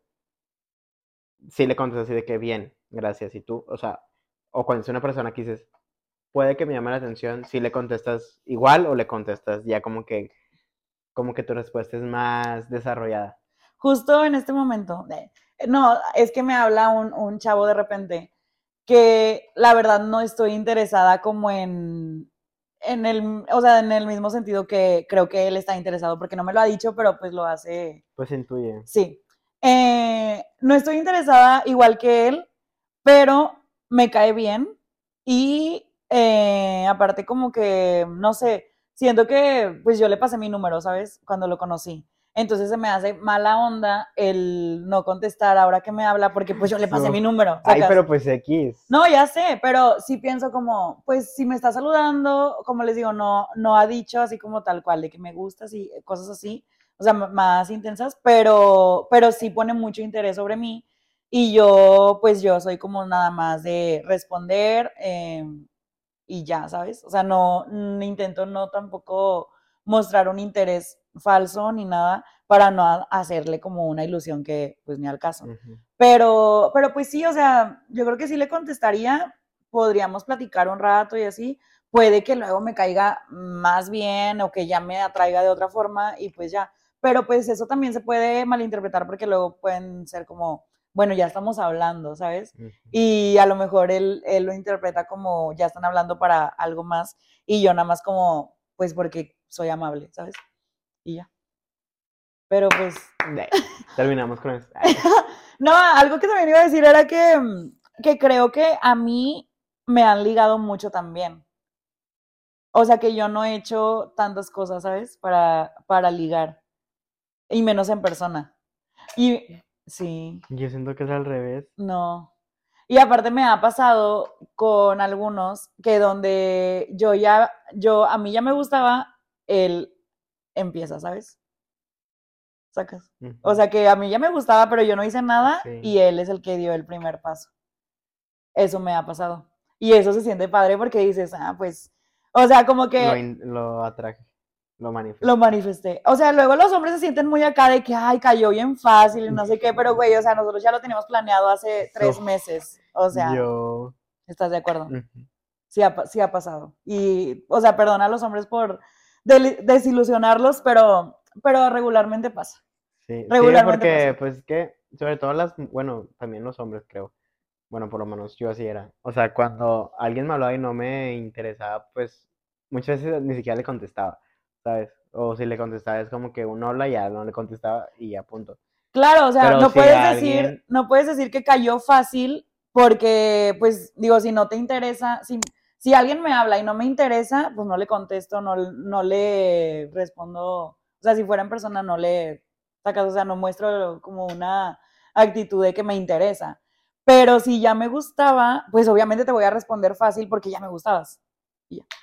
S3: sí le contestas así de que bien, gracias. Y tú, o sea, o cuando es una persona que dices, puede que me llame la atención, si le contestas igual o le contestas ya como que, como que tu respuesta es más desarrollada.
S1: Justo en este momento. eh, No, es que me habla un, un chavo de repente que la verdad no estoy interesada como en, en el, o sea, en el mismo sentido que creo que él está interesado, porque no me lo ha dicho, pero pues lo hace,
S3: Pues intuye.
S1: sí. Eh, no estoy interesada igual que él, pero me cae bien y eh, aparte como que, no sé, siento que pues yo le pasé mi número, ¿sabes? Cuando lo conocí. Entonces se me hace mala onda el no contestar ahora que me habla porque pues yo le pasé
S3: So-
S1: mi número,
S3: Ay,
S1: ¿sacas?
S3: pero pues X.
S1: No, ya sé, pero sí pienso como, pues si me está saludando, como les digo, no, no ha dicho así como tal cual de que me gustas y cosas así, o sea, más intensas, pero, pero sí pone mucho interés sobre mí y yo, pues yo soy como nada más de responder eh, y ya, ¿sabes? O sea, no, no intento no tampoco mostrar un interés falso ni nada para no hacerle como una ilusión que pues ni al caso.
S3: Ujú.
S1: Pero, pero pues sí, o sea, yo creo que sí le contestaría, podríamos platicar un rato y así, puede que luego me caiga más bien o que ya me atraiga de otra forma y pues ya, pero pues eso también se puede malinterpretar porque luego pueden ser como, bueno, ya estamos hablando, ¿sabes?
S3: Ujú.
S1: Y a lo mejor él, él lo interpreta como ya están hablando para algo más y yo nada más como, pues porque soy amable, ¿sabes? Y ya. Pero pues
S3: De- Terminamos con esto. Ay,
S1: no, algo que también iba a decir era que, mm, que creo que a mí me han ligado mucho también. O sea que yo no he hecho tantas cosas, ¿sabes? Para, para ligar. Y menos en persona. Y sí,
S3: yo siento que es al revés.
S1: no. Y aparte me ha pasado con algunos que donde yo ya, yo, a mí ya me gustaba, él empieza, ¿sabes? Sacas. O
S3: Ujú.
S1: sea que a mí ya me gustaba, pero yo no hice nada
S3: Sí,
S1: y él es el que dio el primer paso. Eso me ha pasado. Y eso se siente padre porque dices, ah, pues, o sea, como
S3: lo,
S1: que
S3: in- lo atraje, lo
S1: lo
S3: manifesté.
S1: manifesté. O sea, luego los hombres se sienten muy acá de que, ay, cayó bien fácil y no sé qué, pero güey, o sea, nosotros ya lo teníamos planeado hace tres
S3: So,
S1: meses. O sea,
S3: yo,
S1: ¿estás de acuerdo?
S3: ujú,
S1: Sí ha, sí ha pasado. Y, o sea, perdona a los hombres por del- desilusionarlos, pero, pero regularmente pasa.
S3: sí, sí,
S1: Regularmente
S3: porque
S1: pasa.
S3: pues que, sobre todo las, bueno, también los hombres creo, bueno, por lo menos yo así era. O sea, cuando alguien me hablaba y no me interesaba, pues muchas veces ni siquiera le contestaba, ¿sabes? O si le contestaba es como que uno habla y ya no le contestaba y ya punto.
S1: Claro, o sea,
S3: Pero
S1: no
S3: si
S1: puedes decir,
S3: alguien,
S1: no puedes decir que cayó fácil porque, pues, digo, si no te interesa, si, si alguien me habla y no me interesa, pues no le contesto, no, no le respondo, o sea, si fuera en persona no le sacas, o sea, no muestro como una actitud de que me interesa. Pero si ya me gustaba, pues obviamente te voy a responder fácil porque ya me gustabas. Y ya.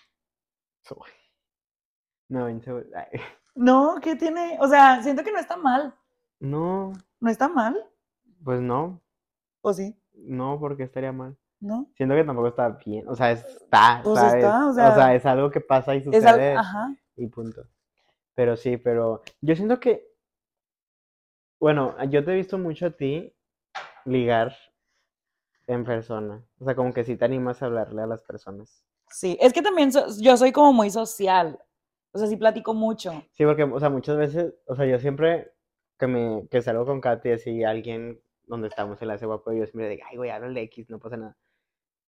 S3: no, en serio, ay,
S1: No, ¿qué tiene? O sea, siento que no está mal.
S3: no,
S1: ¿No está mal?
S3: pues no,
S1: ¿O sí?
S3: no, porque estaría mal.
S1: ¿No?
S3: Siento que tampoco está bien, o sea, está,
S1: Pues
S3: ¿sabes?
S1: está, o
S3: O sea,
S1: sea,
S3: es algo que pasa y
S1: es algo,
S3: sucede
S1: ajá.
S3: y punto. Pero sí, pero yo siento que, bueno, yo te he visto mucho a ti ligar en persona. O sea, como que sí te animas a hablarle a las personas.
S1: Sí, es que también so- yo soy como muy social, o sea, sí platico mucho.
S3: Sí, porque, o sea, muchas veces, o sea, yo siempre que me, que salgo con Katy, así alguien donde estamos se le hace guapo, yo siempre digo, ay, güey, háblale X, no pasa nada.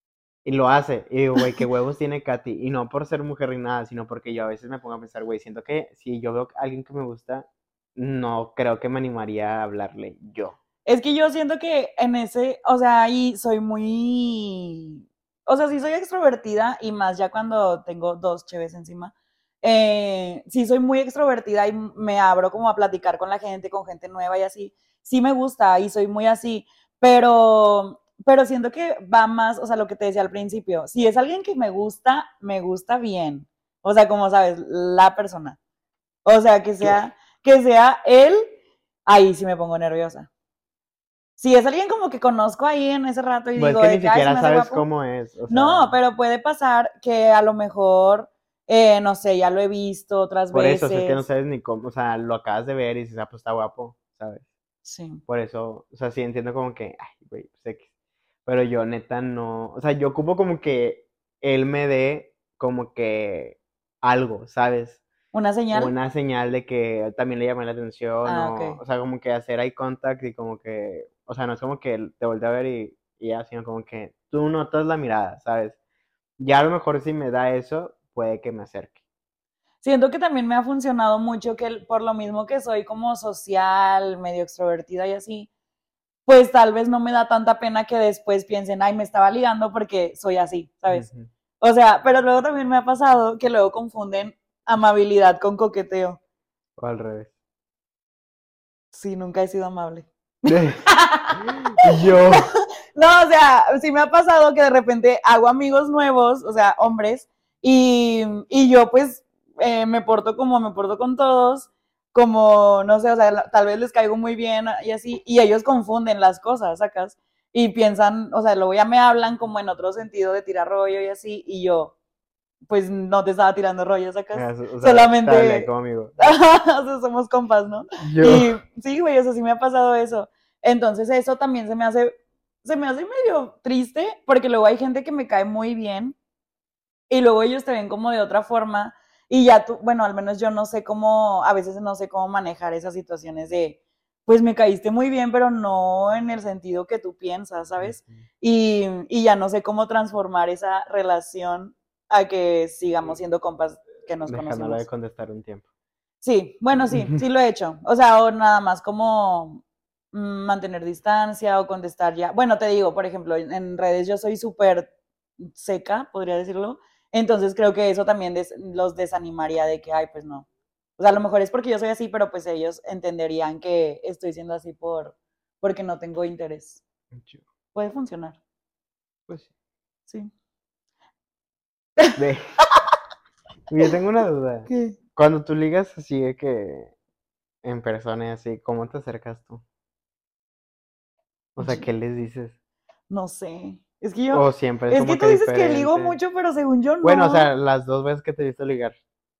S3: Y lo hace. Y digo, güey, qué huevos tiene Katy. Y no por ser mujer ni nada, sino porque yo a veces me pongo a pensar, güey, siento que si yo veo a alguien que me gusta, no creo que me animaría a hablarle yo.
S1: Es que yo siento que en ese, o sea, ahí soy muy, o sea, sí soy extrovertida y más ya cuando tengo dos cheves encima. Eh, sí soy muy extrovertida y me abro como a platicar con la gente, con gente nueva y así. Sí me gusta y soy muy así, pero, pero siento que va más, o sea, lo que te decía al principio, si es alguien que me gusta, me gusta bien. O sea, como sabes, la persona. O sea, que sea, que sea él, ahí sí me pongo nerviosa. Si es alguien como que conozco ahí en ese rato y
S3: Pues
S1: digo
S3: que
S1: de
S3: ni
S1: que, ay, se
S3: siquiera
S1: me hace
S3: sabes
S1: guapo.
S3: cómo es. O
S1: No,
S3: sea,
S1: pero puede pasar que a lo mejor, eh, no sé, ya lo he visto otras
S3: por eso, o sea, es que no
S1: veces.
S3: sabes ni cómo, o sea, lo acabas de ver y dices, ah, pues está guapo, ¿sabes?
S1: Sí.
S3: Por eso, o sea, sí entiendo como que, ay, güey, pues X. Pero yo neta no, o sea, yo ocupo como que él me dé como que algo, ¿sabes?
S1: ¿Una señal?
S3: Una señal de que también le llamé la atención
S1: Ah,
S3: o,
S1: ok.
S3: o sea, como que hacer eye contact y como que, o sea, no es como que él te voltea a ver y, y ya, sino como que tú notas la mirada, ¿sabes? Ya a lo mejor si me da eso, puede que me acerque.
S1: Siento que también me ha funcionado mucho que el- por lo mismo que soy como social, medio extrovertida y así, pues tal vez no me da tanta pena que después piensen, ay, me estaba ligando porque soy así, ¿sabes?
S3: Ujú.
S1: O sea, pero luego también me ha pasado que luego confunden amabilidad con coqueteo.
S3: O al revés.
S1: Sí, nunca he sido amable.
S3: Yo.
S1: No, o sea, sí me ha pasado que de repente hago amigos nuevos, o sea, hombres, y, y yo pues eh, me porto como me porto con todos, como, no sé, o sea, la- tal vez les caigo muy bien y así, y ellos confunden las cosas, sacas, y piensan, o sea, luego ya me hablan como en otro sentido de tirar rollo y así, y yo, pues no te estaba tirando rollo, sacas,
S3: O sea, te hablé
S1: solamente,
S3: como amigo.
S1: o sea, somos compas, ¿no?
S3: Yo.
S1: Y sí, güey, o sea, sí me ha pasado eso. Entonces eso también se me hace, se me hace medio triste porque luego hay gente que me cae muy bien y luego ellos te ven como de otra forma y ya tú, bueno, al menos yo no sé cómo, a veces no sé cómo manejar esas situaciones de, pues me caíste muy bien, pero no en el sentido que tú piensas, ¿sabes?
S3: Ujú.
S1: Y, y ya no sé cómo transformar esa relación a que sigamos siendo compas que nos
S3: Dejándolo de
S1: conocimos.
S3: contestar un tiempo.
S1: Sí, bueno, sí, sí lo he hecho. O sea, o nada más como mm, mantener distancia o contestar ya. Bueno, te digo, por ejemplo, en, en redes yo soy súper seca, podría decirlo. Entonces creo que eso también des- los desanimaría de que, ay, pues no. O sea, a lo mejor es porque yo soy así, pero pues ellos entenderían que estoy siendo así por porque no tengo interés.
S3: Yo,
S1: Puede funcionar,
S3: pues sí.
S1: sí.
S3: Ve, yo tengo una duda.
S1: ¿Qué?
S3: Cuando tú ligas así de que en persona y así, ¿cómo te acercas tú? O sea, ¿qué les dices?
S1: No sé. Es que yo,
S3: O siempre es
S1: es que
S3: como
S1: tú
S3: que
S1: dices que ligo
S3: diferente.
S1: mucho, pero según yo
S3: Bueno, o sea,
S1: no.
S3: las dos veces que te he visto ligar.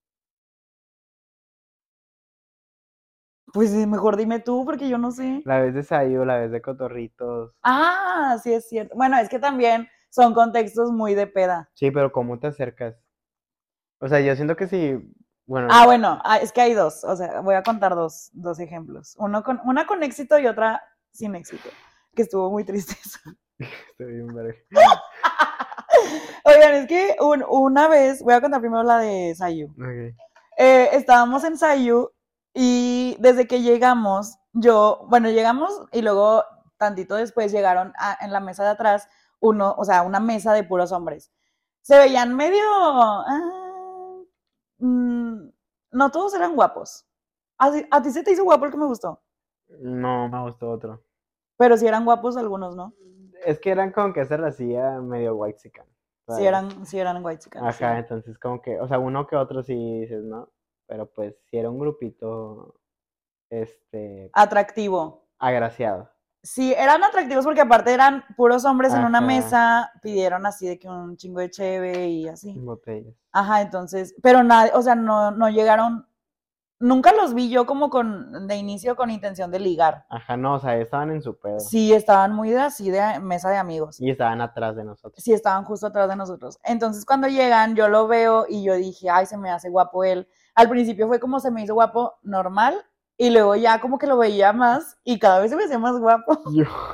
S1: Pues eh, mejor dime tú, porque yo no sé.
S3: La vez de Sayo, la vez de Cotorritos.
S1: Ah, sí es cierto. Bueno, es que también son contextos muy de peda.
S3: Sí, pero ¿cómo te acercas? O sea, yo siento que sí, bueno,
S1: Ah, bueno, ah, es que hay dos. O sea, voy a contar dos, dos ejemplos. Uno con, una con éxito y otra sin éxito. Que estuvo muy triste eso.
S3: estoy bien verga.
S1: Oigan, es que un- una vez, voy a contar primero la de Sayu.
S3: Ok.
S1: Eh, estábamos en Sayu y desde que llegamos, yo, bueno, llegamos y luego tantito después llegaron a- en la mesa de atrás uno, o sea, una mesa de puros hombres. Se veían medio, ah, mm, no todos eran guapos. ¿A, ti- a ti se te hizo guapo el que me gustó?
S3: No, me gustó otro.
S1: Pero sí eran guapos algunos, ¿no?
S3: Es que eran como que se la hacía medio whitezican,
S1: Sí
S3: ¿sabes?
S1: eran, sí eran white chickens,
S3: Ajá,
S1: sí.
S3: entonces como que, o sea, uno que otro sí dices, ¿no? Pero pues sí era un grupito, este,
S1: Atractivo.
S3: agraciado.
S1: Sí, eran atractivos porque aparte eran puros hombres en una
S3: Ajá,
S1: mesa, pidieron así de que un chingo de cheve y así.
S3: botellas.
S1: Ajá, entonces, pero nadie, o sea, no, no llegaron, nunca los vi yo como con, de inicio con intención de ligar.
S3: Ajá, no, o sea, estaban en su pedo.
S1: Sí, estaban muy de así de mesa de amigos.
S3: Y estaban atrás de nosotros.
S1: Sí, estaban justo atrás de nosotros. Entonces, cuando llegan, yo lo veo y yo dije, ay, se me hace guapo él. Al principio fue como se me hizo guapo normal y luego ya como que lo veía más y cada vez se me hacía más guapo.
S3: Yo.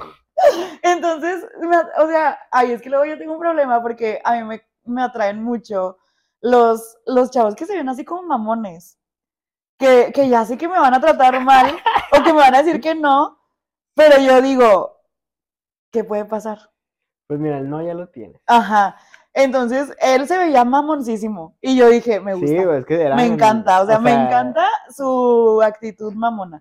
S1: Entonces, me, o sea, ay, es que luego yo tengo un problema porque a mí me, me atraen mucho los, los chavos que se ven así como mamones, que, que ya sé que me van a tratar mal o que me van a decir que no, pero yo digo, ¿qué puede pasar?
S3: Pues mira, el no ya lo tienes.
S1: Ajá. Entonces, él se veía mamoncísimo y yo dije, me gusta,
S3: Sí, pues es que eran,
S1: me encanta, o sea,
S3: o
S1: me
S3: sea,
S1: encanta su actitud mamona.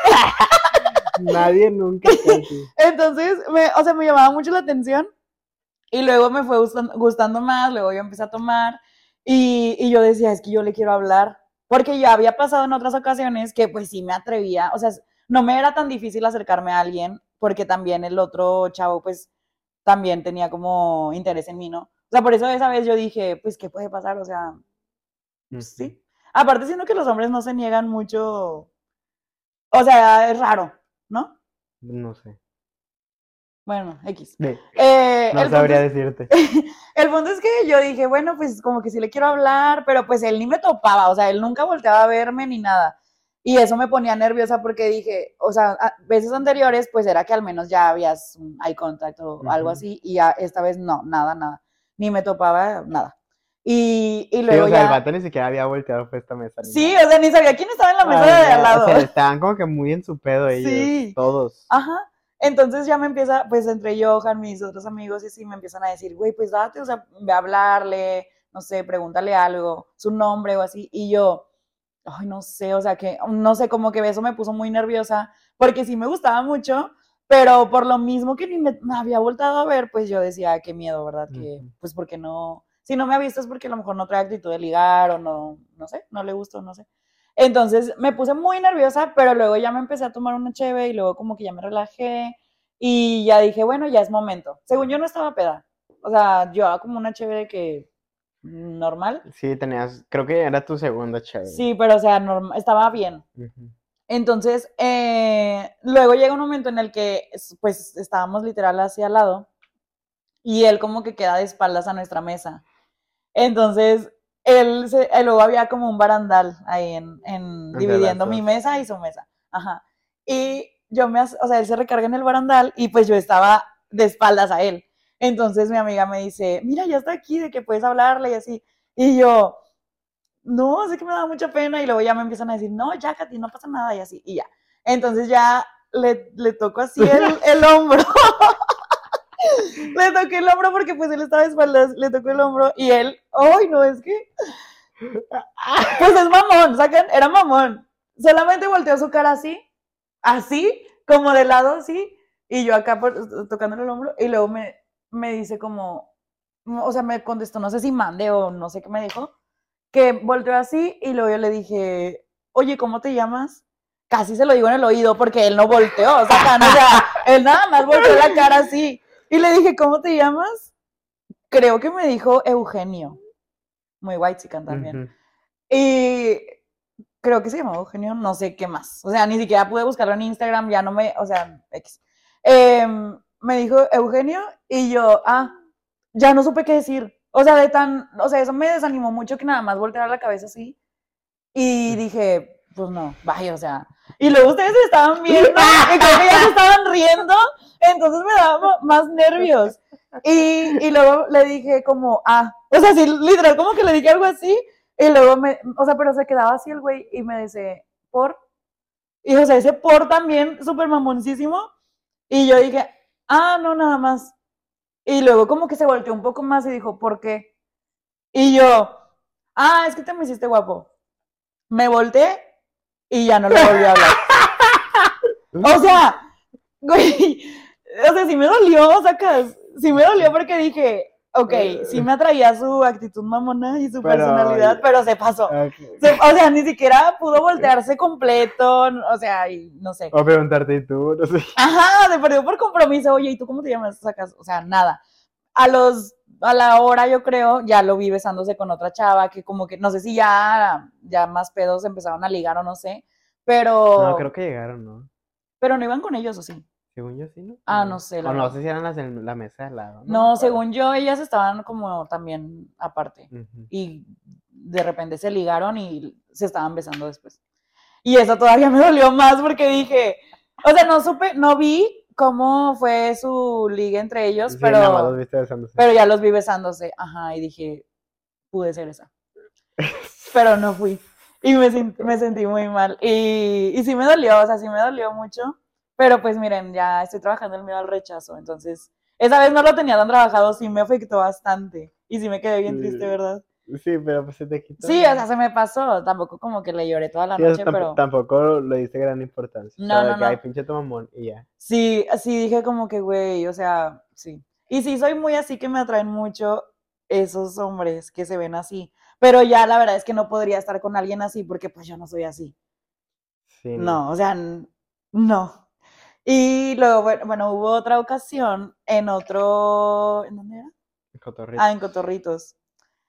S3: Nadie nunca fue así.
S1: Entonces, me, o sea, me llamaba mucho la atención y luego me fue gustando, gustando más, luego yo empecé a tomar y, y yo decía, es que yo le quiero hablar, porque ya había pasado en otras ocasiones que pues sí me atrevía, o sea, no me era tan difícil acercarme a alguien, porque también el otro chavo pues también tenía como interés en mí, ¿no? O sea, por eso esa vez yo dije, pues, ¿qué puede pasar? O sea, pues,
S3: Ujú.
S1: sí. Aparte, siento que los hombres no se niegan mucho, o sea, es raro, ¿no?
S3: No sé.
S1: Bueno, X.
S3: Ve,
S1: Eh,
S3: No
S1: el punto
S3: sabría
S1: es,
S3: decirte.
S1: el punto es que yo dije, bueno, pues como que sí le quiero hablar, pero pues él ni me topaba, o sea, él nunca volteaba a verme ni nada. Y eso me ponía nerviosa porque dije, o sea, a- veces anteriores pues era que al menos ya habías un eye contact o algo
S3: Ujú.
S1: así, y ya esta vez no, nada, nada. Ni me topaba, nada. Y, y
S3: Sí,
S1: luego
S3: o sea, el
S1: ya,
S3: vato ni siquiera había volteado por esta mesa ni
S1: sí,
S3: nada.
S1: o sea, ni sabía quién estaba en la mesa
S3: Ay,
S1: de al
S3: no, o
S1: lado.
S3: sea, estaban como que muy en su pedo ellos,
S1: Sí,
S3: todos.
S1: ajá. Entonces ya me empieza, pues entre Johan, mis otros amigos y así, me empiezan a decir, güey, pues date, o sea, ve a hablarle, no sé, pregúntale algo, su nombre o así. Y yo, ay, no sé, o sea, que, no sé, como que eso me puso muy nerviosa, porque sí me gustaba mucho, pero por lo mismo que ni me, me había voltado a ver, pues yo decía, "Ay, qué miedo, ¿verdad? Que,
S3: Ujú.
S1: pues porque no, si no me ha visto es porque a lo mejor no trae actitud de ligar o no, no sé, no le gustó, no sé. Entonces me puse muy nerviosa, pero luego ya me empecé a tomar una cheve y luego como que ya me relajé y ya dije, bueno, ya es momento. Según yo no estaba peda. O sea, yo como una cheve de que normal.
S3: Sí, tenías, creo que era tu segunda chévere.
S1: Sí, pero o sea, normal, estaba bien.
S3: Ujú.
S1: Entonces, eh, luego llega un momento en el que pues estábamos literal hacia al lado y él como que queda de espaldas a nuestra mesa. Entonces, él, se, él luego había como un barandal ahí en, en
S3: Entre las
S1: dividiendo mi
S3: dos.
S1: mesa y su mesa. Ajá. Y yo me, o sea, él se recarga en el barandal y pues yo estaba de espaldas a él. Entonces mi amiga me dice, mira, ya está aquí, de que puedes hablarle y así. Y yo, no, sé que me da mucha pena. Y luego ya me empiezan a decir, no, ya, Katy, no pasa nada y así. Y ya. Entonces ya le, le toco así el, el hombro. Le toqué el hombro porque pues él estaba de espaldas, le tocó el hombro y él, ay, no, es que, pues es mamón, sacan, era mamón. Solamente volteó su cara así, así, como de lado así, y yo acá por, tocándole el hombro, y luego me, me dice como, o sea, me contestó, no sé si mande o no sé qué me dijo, que volteó así, y luego yo le dije, oye, ¿cómo te llamas? Casi se lo digo en el oído porque él no volteó, o sea, o sea, él nada más volteó la cara así. Y le dije, ¿cómo te llamas? Creo que me dijo Eugenio. Muy white chican también.
S3: Ujú.
S1: Y creo que se llamaba Eugenio, no sé qué más. O sea, ni siquiera pude buscarlo en Instagram, ya no me, o sea, X. Eh, me dijo Eugenio y yo, ah, ya no supe qué decir. O sea, de tan, o sea, eso me desanimó mucho que nada más volteara la cabeza así. Y dije, pues no, vaya, o sea. Y luego ustedes se estaban viendo y creo que ya se estaban riendo, entonces me daba más nervios. Y, y luego le dije como, ah, o sea, sí, literal, como que le dije algo así, y luego me, o sea, pero se quedaba así el güey y me dice, ¿por? Y o sea, ese por también, súper mamoncísimo. Y yo dije, ah, no, nada más. Y luego como que se volteó un poco más y dijo, ¿por qué? Y yo, ah, es que te me hiciste guapo. Me volteé y ya no le volví a hablar. O sea, güey, o sea, sí me dolió, sacas, sí me dolió porque dije, ok, sí me atraía su actitud mamona y su
S3: Pero,
S1: personalidad, pero se pasó.
S3: ok.
S1: Se, o sea, ni siquiera pudo voltearse completo, o sea, y no sé.
S3: O preguntarte, ¿y tú? No sé.
S1: Ajá, se perdió por compromiso, oye, ¿y tú cómo te llamas? Sacas, o sea, nada. A los, a la hora, yo creo, ya lo vi besándose con otra chava, que como que, no sé si ya, ya más pedos empezaron a ligar o no sé,
S3: No, creo
S1: pero,
S3: que llegaron, ¿no?
S1: pero no iban con ellos, ¿o sí?
S3: Según yo sí, ¿no?
S1: Ah,
S3: No.
S1: no sé, la
S3: O no
S1: verdad.
S3: sé si eran las de la mesa de al lado. No, me
S1: No,
S3: acuerdo.
S1: según yo, ellas estaban como también aparte.
S3: Ujú.
S1: Y de repente se ligaron y se estaban besando después. Y eso todavía me dolió más porque dije, o sea, no supe, no vi cómo fue su liga entre ellos,
S3: Sí, nada más los
S1: pero,
S3: viste besándose.
S1: pero ya los vi besándose. Ajá, y dije, pude ser esa. Pero no fui. Y me, sent- me sentí muy mal. Y, y sí me dolió, o sea, sí me dolió mucho. Pero pues miren, ya estoy trabajando el miedo al rechazo. Entonces, esa vez no lo tenía tan trabajado, sí me afectó bastante. Y sí me quedé bien triste,
S3: Sí,
S1: ¿verdad?
S3: sí, pero pues se te quitó.
S1: Sí, o sea, se me pasó. Tampoco como que le lloré toda la
S3: Sí, o sea,
S1: noche,
S3: tamp-
S1: pero
S3: tampoco le diste gran importancia. O sea,
S1: no,
S3: de
S1: no,
S3: que hay
S1: no.
S3: pinche tu mamón y ya.
S1: Sí, sí dije como que, güey, o sea, sí. Y sí, soy muy así que me atraen mucho esos hombres que se ven así. Pero ya la verdad es que no podría estar con alguien así porque pues yo no soy así.
S3: Sí, no.
S1: No, o sea, n- no. Y luego, bueno, bueno, hubo otra ocasión en otro, ¿en dónde era?
S3: Cotorrito.
S1: Ah, en Cotorritos.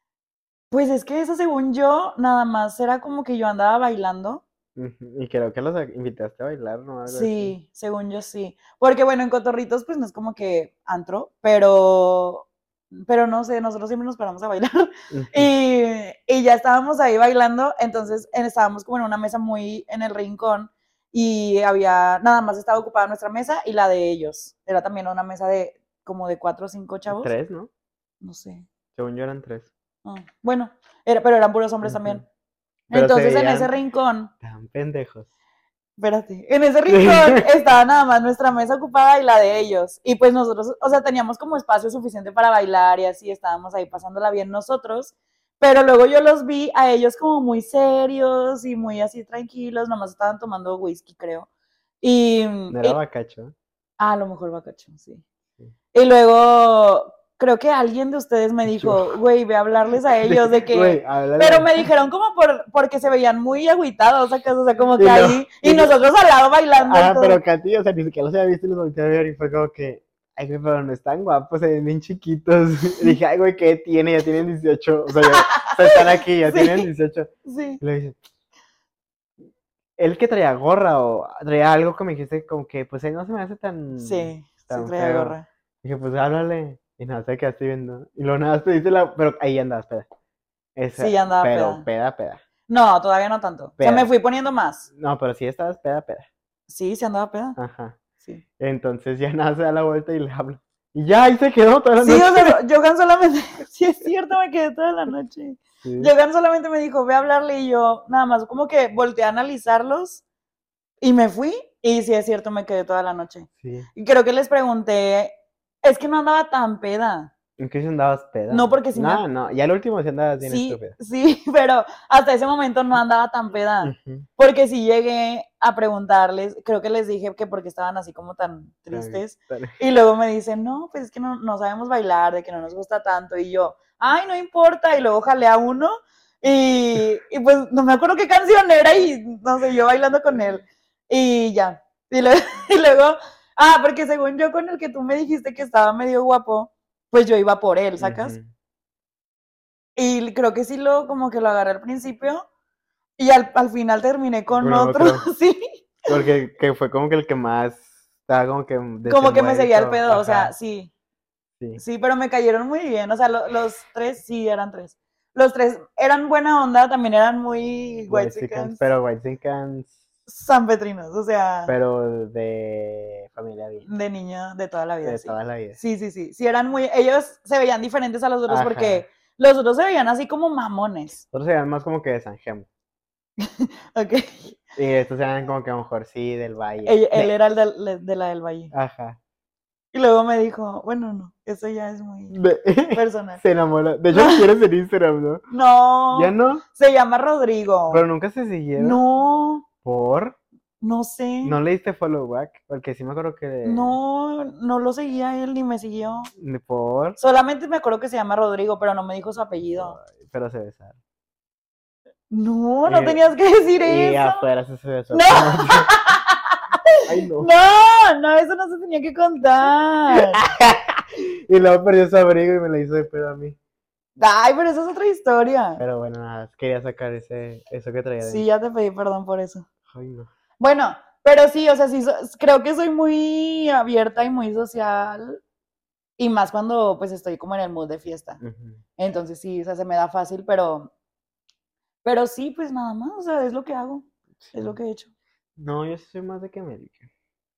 S1: Pues es que eso según yo, nada más era como que yo andaba bailando.
S3: Ujú, y creo que los invitaste a bailar, ¿no? Algo así.
S1: Sí, según yo sí. Porque bueno, en Cotorritos pues no es como que antro, pero, pero no sé, nosotros siempre nos paramos a bailar.
S3: Ujú.
S1: Y, y ya estábamos ahí bailando, entonces en- estábamos como en una mesa muy en el rincón y había, nada más estaba ocupada nuestra mesa y la de ellos. Era también una mesa de como de cuatro o cinco chavos,
S3: Tres, ¿no?
S1: no sé.
S3: Según yo eran tres.
S1: Ah, bueno, era, pero eran puros hombres
S3: Ujú.
S1: también.
S3: Pero se
S1: Entonces en ese
S3: veían
S1: rincón
S3: tan pendejos.
S1: espérate, en ese rincón estaba nada más nuestra mesa ocupada y la de ellos. Y pues nosotros, o sea, teníamos como espacio suficiente para bailar y así estábamos ahí pasándola bien nosotros. Pero luego yo los vi a ellos como muy serios y muy así tranquilos, nomás estaban tomando whisky, creo. Y,
S3: No era
S1: y
S3: bacacho.
S1: ah, a lo mejor bacacho, sí.
S3: Sí.
S1: Y luego creo que alguien de ustedes me
S3: Yo.
S1: dijo, güey, ve a hablarles a ellos de
S3: Güey,
S1: que,
S3: háblale.
S1: pero me dijeron como por, porque se veían muy agüitados, ¿sacas? O sea, como
S3: Y
S1: que
S3: no,
S1: ahí, y
S3: y no-
S1: nosotros al lado bailando y
S3: Ah, pero
S1: todo.
S3: Katy, o sea, ni siquiera los había visto y los volteé a ver y fue como que, ay, güey, pero no están guapos, se ven bien chiquitos. Y dije, ay, güey, ¿qué tiene? Ya tienen dieciocho. O sea, ya, o sea, están aquí, ya tienen
S1: Sí,
S3: dieciocho.
S1: sí,
S3: Y le dice, él que traía gorra o traía algo que me dijiste como que, pues él no se me hace tan,
S1: sí, sí
S3: tan
S1: traía
S3: feo.
S1: gorra.
S3: Dije, pues háblale. Y nada, se quedaste viendo. Y luego nada, te dice la, pero ahí andas, peda.
S1: Sí,
S3: Esa,
S1: ya andaba
S3: pero
S1: peda.
S3: peda, peda,
S1: No, todavía no tanto. O sea, me
S3: peda.
S1: fui poniendo más.
S3: No, pero sí estabas peda, peda.
S1: Sí, sí andaba peda.
S3: Ajá.
S1: Sí.
S3: Entonces ya nada, se da la vuelta y le hablo. Y ya ahí se quedó toda la
S1: Sí, o
S3: noche.
S1: sea, Jogan solamente, sí es cierto, me quedé toda la noche.
S3: Sí,
S1: Jogan solamente me dijo, ve a hablarle y yo, nada más, como que volteé a analizarlos y me fui y sí es cierto, me quedé toda la noche.
S3: sí.
S1: Y creo que les pregunté, es que no andaba tan peda.
S3: ¿En qué si andabas peda?
S1: No, porque sí me,
S3: No, no, ya el último sí andabas bien
S1: sí,
S3: estúpida.
S1: sí, pero hasta ese momento no andaba tan peda.
S3: Ujú.
S1: Porque sí llegué a preguntarles, creo que les dije que porque estaban así como tan
S3: Tan-
S1: tristes.
S3: tan-
S1: Y luego me dicen, no, pues es que no, no sabemos bailar, de que no nos gusta tanto. Y yo, ay, no importa. Y luego jalé a uno. Y, y pues no me acuerdo qué canción era y no sé, yo bailando con él. Y ya. Y luego, y luego, ah, porque según yo con el que tú me dijiste que estaba medio guapo, pues yo iba por él, ¿sacas?
S3: Ujú.
S1: Y creo que sí lo, como que lo agarré al principio y al, al final terminé con
S3: Con
S1: otro,
S3: otro.
S1: sí,
S3: Porque que fue como que el que más estaba como que
S1: como que me seguía el
S3: desenvuelto.
S1: pedo, o sea,
S3: Ajá,
S1: sí,
S3: sí.
S1: sí, pero me cayeron muy bien, o sea, lo- los tres, sí, eran tres. Los tres eran buena onda, también eran muy
S3: White Chickens,
S1: whitexicans,
S3: pero White Chickens,
S1: sanpetrinos, o sea,
S3: pero de familia bien,
S1: de niño de toda la vida,
S3: de
S1: sí.
S3: toda la vida.
S1: Sí, sí, sí, sí, eran muy, ellos se veían diferentes a los otros
S3: Ajá.
S1: porque los otros se veían así como mamones,
S3: Otros eran más como que de San Gemo.
S1: ¿ok?
S3: Y estos eran como que a lo mejor sí del Valle.
S1: Él, él
S3: De-
S1: era el de, de la del Valle.
S3: Ajá.
S1: Y luego me dijo, bueno, no, eso ya es muy
S3: De-
S1: personal.
S3: Se enamora. De hecho,
S1: No,
S3: lo quieres en Instagram, ¿no? ¿Ya
S1: no,
S3: no?
S1: se llama Rodrigo.
S3: Pero nunca se siguieron.
S1: No,
S3: ¿Por?
S1: no sé.
S3: ¿No le diste follow back? Porque sí me acuerdo que...
S1: No, no lo seguía él ni me siguió.
S3: de- ¿Por?
S1: Solamente me acuerdo que se llama Rodrigo, pero no me dijo su apellido.
S3: Ay, pero se besaron.
S1: No, no
S3: Y,
S1: tenías que decir
S3: y
S1: eso.
S3: afuera se se besó.
S1: No,
S3: Ay, no.
S1: no, no, eso no se tenía que contar.
S3: Y luego perdió su abrigo y me lo hizo de pedo a mí.
S1: Ay, pero esa es otra historia.
S3: Pero bueno, nada, quería sacar ese, eso que traía
S1: Sí,
S3: dentro.
S1: ya te pedí perdón por eso.
S3: Ay, no.
S1: Bueno, pero sí, o sea, sí, so- creo que soy muy abierta y muy social. Y más cuando pues estoy como en el mood de fiesta.
S3: Ujú.
S1: Entonces sí, o sea, se me da fácil, pero, pero sí, pues nada más, o sea, es lo que hago,
S3: Sí.
S1: es lo que he hecho.
S3: No, yo sí soy más de que me digan.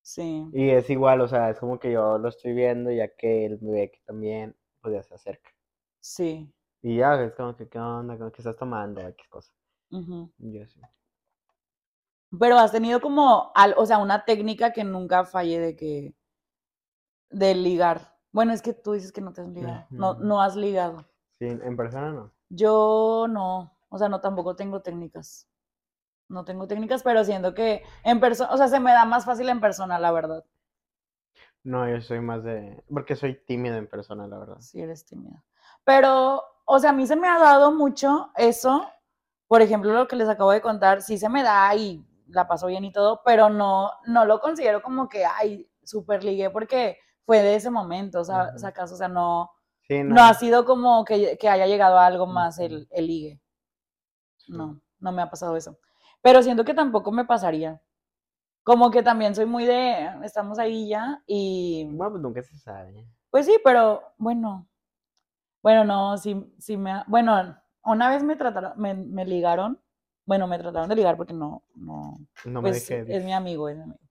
S1: Sí,
S3: Y es igual, o sea, es como que yo lo estoy viendo, ya que él me ve que también, pues ya se acerca.
S1: sí.
S3: Y ya, es como que, ¿qué onda? ¿Qué estás tomando? X cosa.
S1: Ujú.
S3: Y yo sí.
S1: Pero has tenido como, al- o sea, una técnica que nunca falle de que, de ligar. Bueno, es que tú dices que no te has ligado. No,
S3: Ujú.
S1: no has ligado.
S3: Sí, en persona no.
S1: Yo no, o sea, no tampoco tengo técnicas. No tengo técnicas, pero siento que en persona, o sea, se me da más fácil en persona, la verdad.
S3: No, yo soy más de... Porque soy tímido en persona, la verdad.
S1: Si eres tímida. Pero, o sea, a mí se me ha dado mucho eso. Por ejemplo, lo que les acabo de contar, sí se me da y la paso bien y todo, pero no, no lo considero como que, ay, súper ligué porque fue de ese momento, o sea,
S3: Ujú.
S1: ¿sacas? O sea, no,
S3: Sí,
S1: no ha
S3: no.
S1: sido como que, que haya llegado a algo más
S3: Ujú.
S1: el, el ligue.
S3: Sí.
S1: No, no me ha pasado eso. Pero siento que tampoco me pasaría. Como que también soy muy de, estamos ahí ya y,
S3: Bueno, pues nunca se sabe.
S1: pues sí, pero bueno, bueno, no, sí, sí me, ha- bueno, una vez me trataron, me, me ligaron, bueno, me trataron de ligar porque no, no,
S3: No me
S1: pues
S3: dejé,
S1: es mi
S3: dices.
S1: amigo, es mi amigo.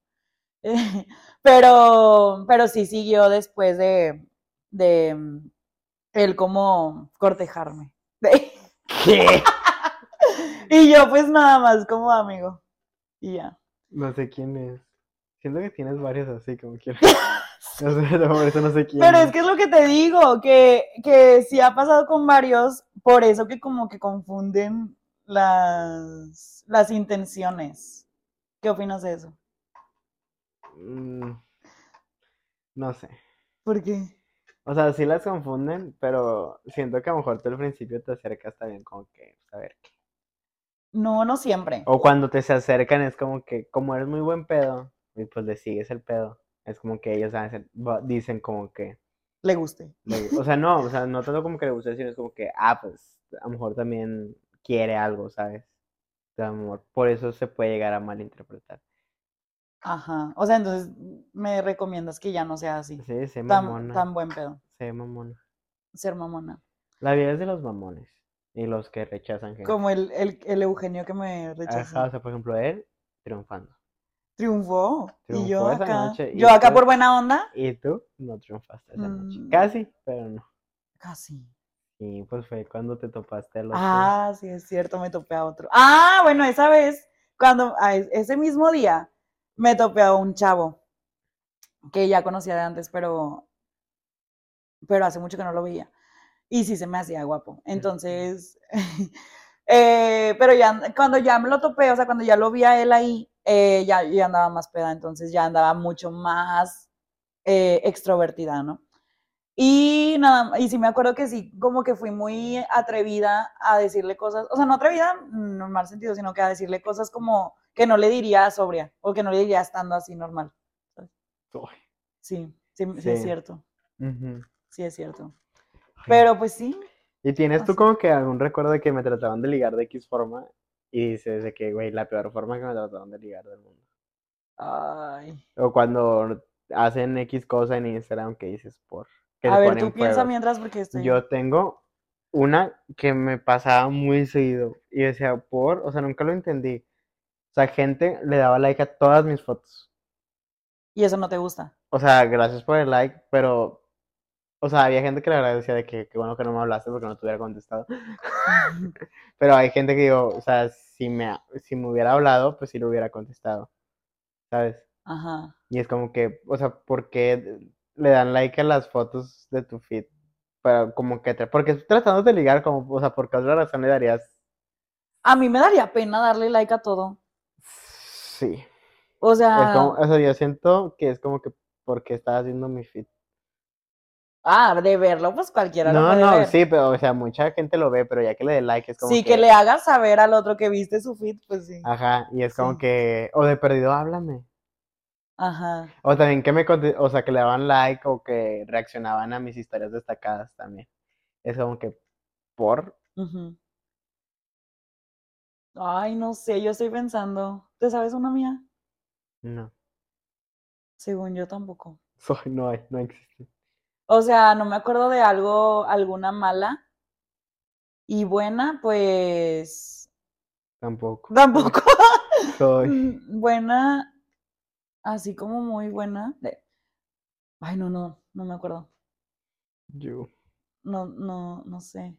S1: Pero, pero sí siguió después de, de mm, él como cortejarme.
S3: ¿Qué?
S1: Y yo pues nada más como amigo. Y ya.
S3: No sé quién es. Siento que tienes varios así, como quieras. No sé, por eso no sé quién
S1: Pero es
S3: es.
S1: que es lo que te digo, que, que sí ha pasado con varios, por eso que como que confunden las, las intenciones. ¿Qué opinas de eso?
S3: Mm, no sé.
S1: ¿Por qué?
S3: O sea, sí las confunden, pero siento que a lo mejor tú al principio te acercas también como que, pues, a ver qué.
S1: No, no siempre.
S3: O cuando te se acercan es como que, como eres muy buen pedo, y pues le sigues el pedo. Es como que ellos hacen- va- dicen como que,
S1: Le guste.
S3: le- o sea, no, o sea, no tanto como que le gusta, sino es como que, ah, pues a lo mejor también quiere algo, ¿sabes? De amor. Por eso se puede llegar a malinterpretar.
S1: Ajá. O sea, entonces me recomiendas que ya no sea así.
S3: Sí, sé
S1: Tan,
S3: mamona,
S1: tan buen pedo.
S3: sé mamona.
S1: Ser mamona.
S3: La vida es de los mamones y los que rechazan gente.
S1: Como el, el, el Eugenio que me
S3: Ajá, o
S1: rechazó.
S3: sea, por ejemplo, él triunfando.
S1: Triunfó. Y yo
S3: Triunfó esa
S1: acá.
S3: noche y
S1: Yo acá
S3: tú,
S1: por buena onda.
S3: y tú no triunfaste esa noche.
S1: Mm,
S3: Casi, pero no.
S1: casi.
S3: Y pues fue cuando te topaste al otro.
S1: Ah, sí, es cierto, me topé a otro. Ah, bueno, esa vez, cuando, ah, es- ese mismo día, me topé a un chavo que ya conocía de antes, pero, pero hace mucho que no lo veía. Y sí se me hacía guapo.
S3: Ujú.
S1: Entonces, eh, pero ya cuando ya me lo topé, o sea, cuando ya lo vi a él ahí, eh, ya, ya andaba más peda, entonces ya andaba mucho más eh, extrovertida, ¿no? Y nada, y sí me acuerdo que sí, como que fui muy atrevida a decirle cosas, o sea, no atrevida en un mal sentido, sino que a decirle cosas como que no le diría sobria, o que no le diría estando así normal.
S3: Uy,
S1: Sí, sí, sí es
S3: sí.
S1: cierto,
S3: Ujú.
S1: sí es cierto.
S3: Ay.
S1: Pero pues sí,
S3: ¿Y tienes tú
S1: así.
S3: como que algún recuerdo de que me trataban de ligar de X forma? Y dices de que, güey, la peor forma que me trataban de ligar del mundo.
S1: Ay.
S3: O cuando hacen X cosa en Instagram que dices por, que
S1: A
S3: se
S1: ver, tú
S3: ponen
S1: piensa
S3: fuegos.
S1: mientras porque estoy.
S3: Yo tengo una que me pasaba muy seguido y decía, por, o sea, nunca lo entendí. O sea, gente le daba like a todas mis fotos.
S1: Y eso no te gusta.
S3: O sea, gracias por el like, pero, o sea, había gente que le agradecía de que qué bueno que no me hablaste porque no te hubiera contestado. Pero hay gente que digo, o sea, si me, si me hubiera hablado, pues sí lo hubiera contestado, ¿sabes?
S1: Ajá.
S3: Y es como que, o sea, ¿por qué le dan like a las fotos de tu feed? Pero como que, tra- porque estoy tratando de ligar, como, o sea, ¿por qué otra razón le darías?
S1: A mí me daría pena darle like a todo.
S3: Sí.
S1: O
S3: Es como,
S1: sea,
S3: o sea, yo siento que es como que, ¿por qué estás haciendo mi feed?
S1: ah, de verlo, pues cualquiera lo
S3: No,
S1: puede
S3: no,
S1: ver.
S3: sí, pero, o sea, mucha gente lo ve, pero ya que le dé like es como
S1: Sí, que
S3: que,
S1: le hagas saber al otro que viste su feed, pues sí.
S3: ajá, y es como
S1: Sí.
S3: que, o de perdido, háblame.
S1: Ajá.
S3: O también que me, conte- o sea, que le daban like o que reaccionaban a mis historias destacadas también. Es como que, ¿por?
S1: Ujú. Ay, no sé, yo estoy pensando. ¿Te sabes una mía?
S3: No,
S1: Según yo tampoco.
S3: soy, no hay, no existe.
S1: O sea, no me acuerdo de algo, alguna mala y buena, pues
S3: Tampoco.
S1: tampoco.
S3: Soy.
S1: Mm, buena. así como muy buena. De... Ay, no, no, no me acuerdo.
S3: You.
S1: No, no, no sé.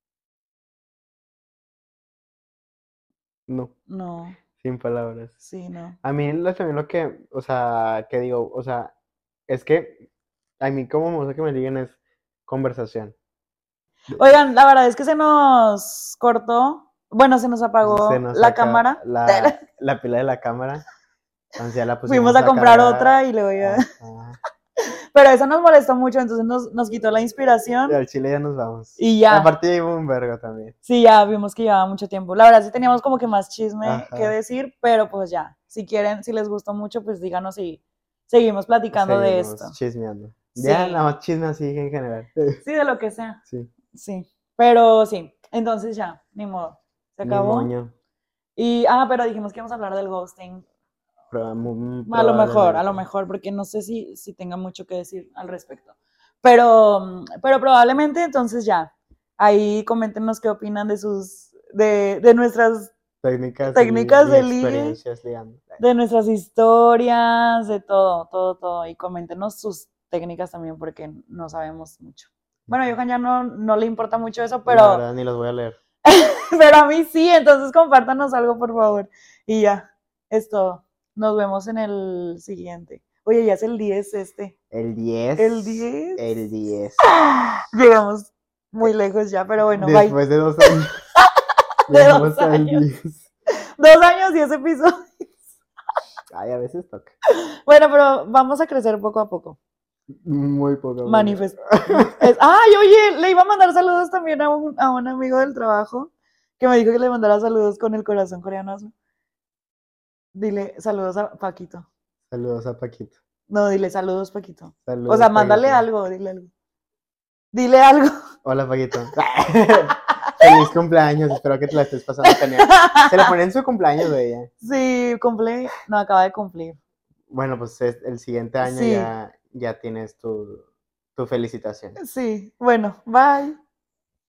S3: No,
S1: No,
S3: sin palabras.
S1: sí, no.
S3: A mí lo, también lo que, o sea, que digo, o sea, es que a mí como me gusta que me liguen es conversación.
S1: Oigan, la verdad es que se nos cortó. Bueno, se nos apagó
S3: Se nos
S1: la
S3: saca
S1: cámara.
S3: la, la pila de la cámara, entonces ya la
S1: Fuimos
S3: pusimos
S1: a
S3: a
S1: comprar
S3: cargar.
S1: otra y luego ya.
S3: Ajá.
S1: Pero eso nos molestó mucho, entonces nos, nos quitó la
S3: Y
S1: inspiración
S3: al chile ya nos vamos.
S1: y ya.
S3: Aparte ya iba un vergo también.
S1: Sí, ya vimos que llevaba mucho tiempo. La verdad sí teníamos como que más chisme
S3: Ajá.
S1: que decir, pero pues ya. Si quieren, si les gustó mucho, pues díganos y seguimos platicando de
S3: Seguimos
S1: esto.
S3: chismeando.
S1: Sí.
S3: Ya, nada más chisme así en general.
S1: Sí, de lo que sea.
S3: Sí.
S1: Sí. Pero sí, entonces ya, ni modo. Se
S3: Ni
S1: acabó.
S3: moño.
S1: Y, ah, pero dijimos que íbamos a hablar del ghosting.
S3: Proba- mu-
S1: A lo mejor, a lo
S3: probablemente.
S1: mejor, porque no sé si, si tenga mucho que decir al respecto. Pero, pero probablemente entonces ya. Ahí coméntenos qué opinan de sus, de, de nuestras
S3: Técnicas,
S1: técnicas
S3: y, y
S1: de ligue,
S3: experiencias ligando.
S1: de nuestras historias, de todo, todo, todo. Y coméntenos sus técnicas también, porque no sabemos mucho. Bueno, a Johan ya no, no le importa mucho eso,
S3: La
S1: pero,
S3: verdad ni los voy a leer.
S1: pero a mí sí, entonces compártanos algo, por favor. Y ya, es todo. Nos vemos en el siguiente. Oye, ya es el diez este.
S3: El diez.
S1: El diez.
S3: El diez.
S1: Llegamos muy lejos ya, pero bueno,
S3: Después
S1: bye.
S3: de dos años.
S1: De
S3: Llegamos
S1: dos
S3: al
S1: años.
S3: diez.
S1: Dos años y ese episodio.
S3: Ay, a veces toca.
S1: Bueno, pero vamos a crecer poco a poco.
S3: Muy poco.
S1: Manifest. Es... Ay, oye, le iba a mandar saludos también a un, a un amigo del trabajo que me dijo que le mandara saludos con el corazón coreano. Dile saludos a Paquito.
S3: Saludos a Paquito.
S1: No, dile saludos, Paquito.
S3: Saludos,
S1: O sea, mándale
S3: Paquito.
S1: algo, dile algo. Dile algo.
S3: Hola, Paquito. Feliz cumpleaños, espero que te la estés pasando genial. Se le pone en su cumpleaños de ella.
S1: Sí, cumple. No, acaba de cumplir.
S3: Bueno, pues es- el siguiente año
S1: Sí.
S3: ya, ya tienes tu, tu felicitación.
S1: Sí, bueno, bye.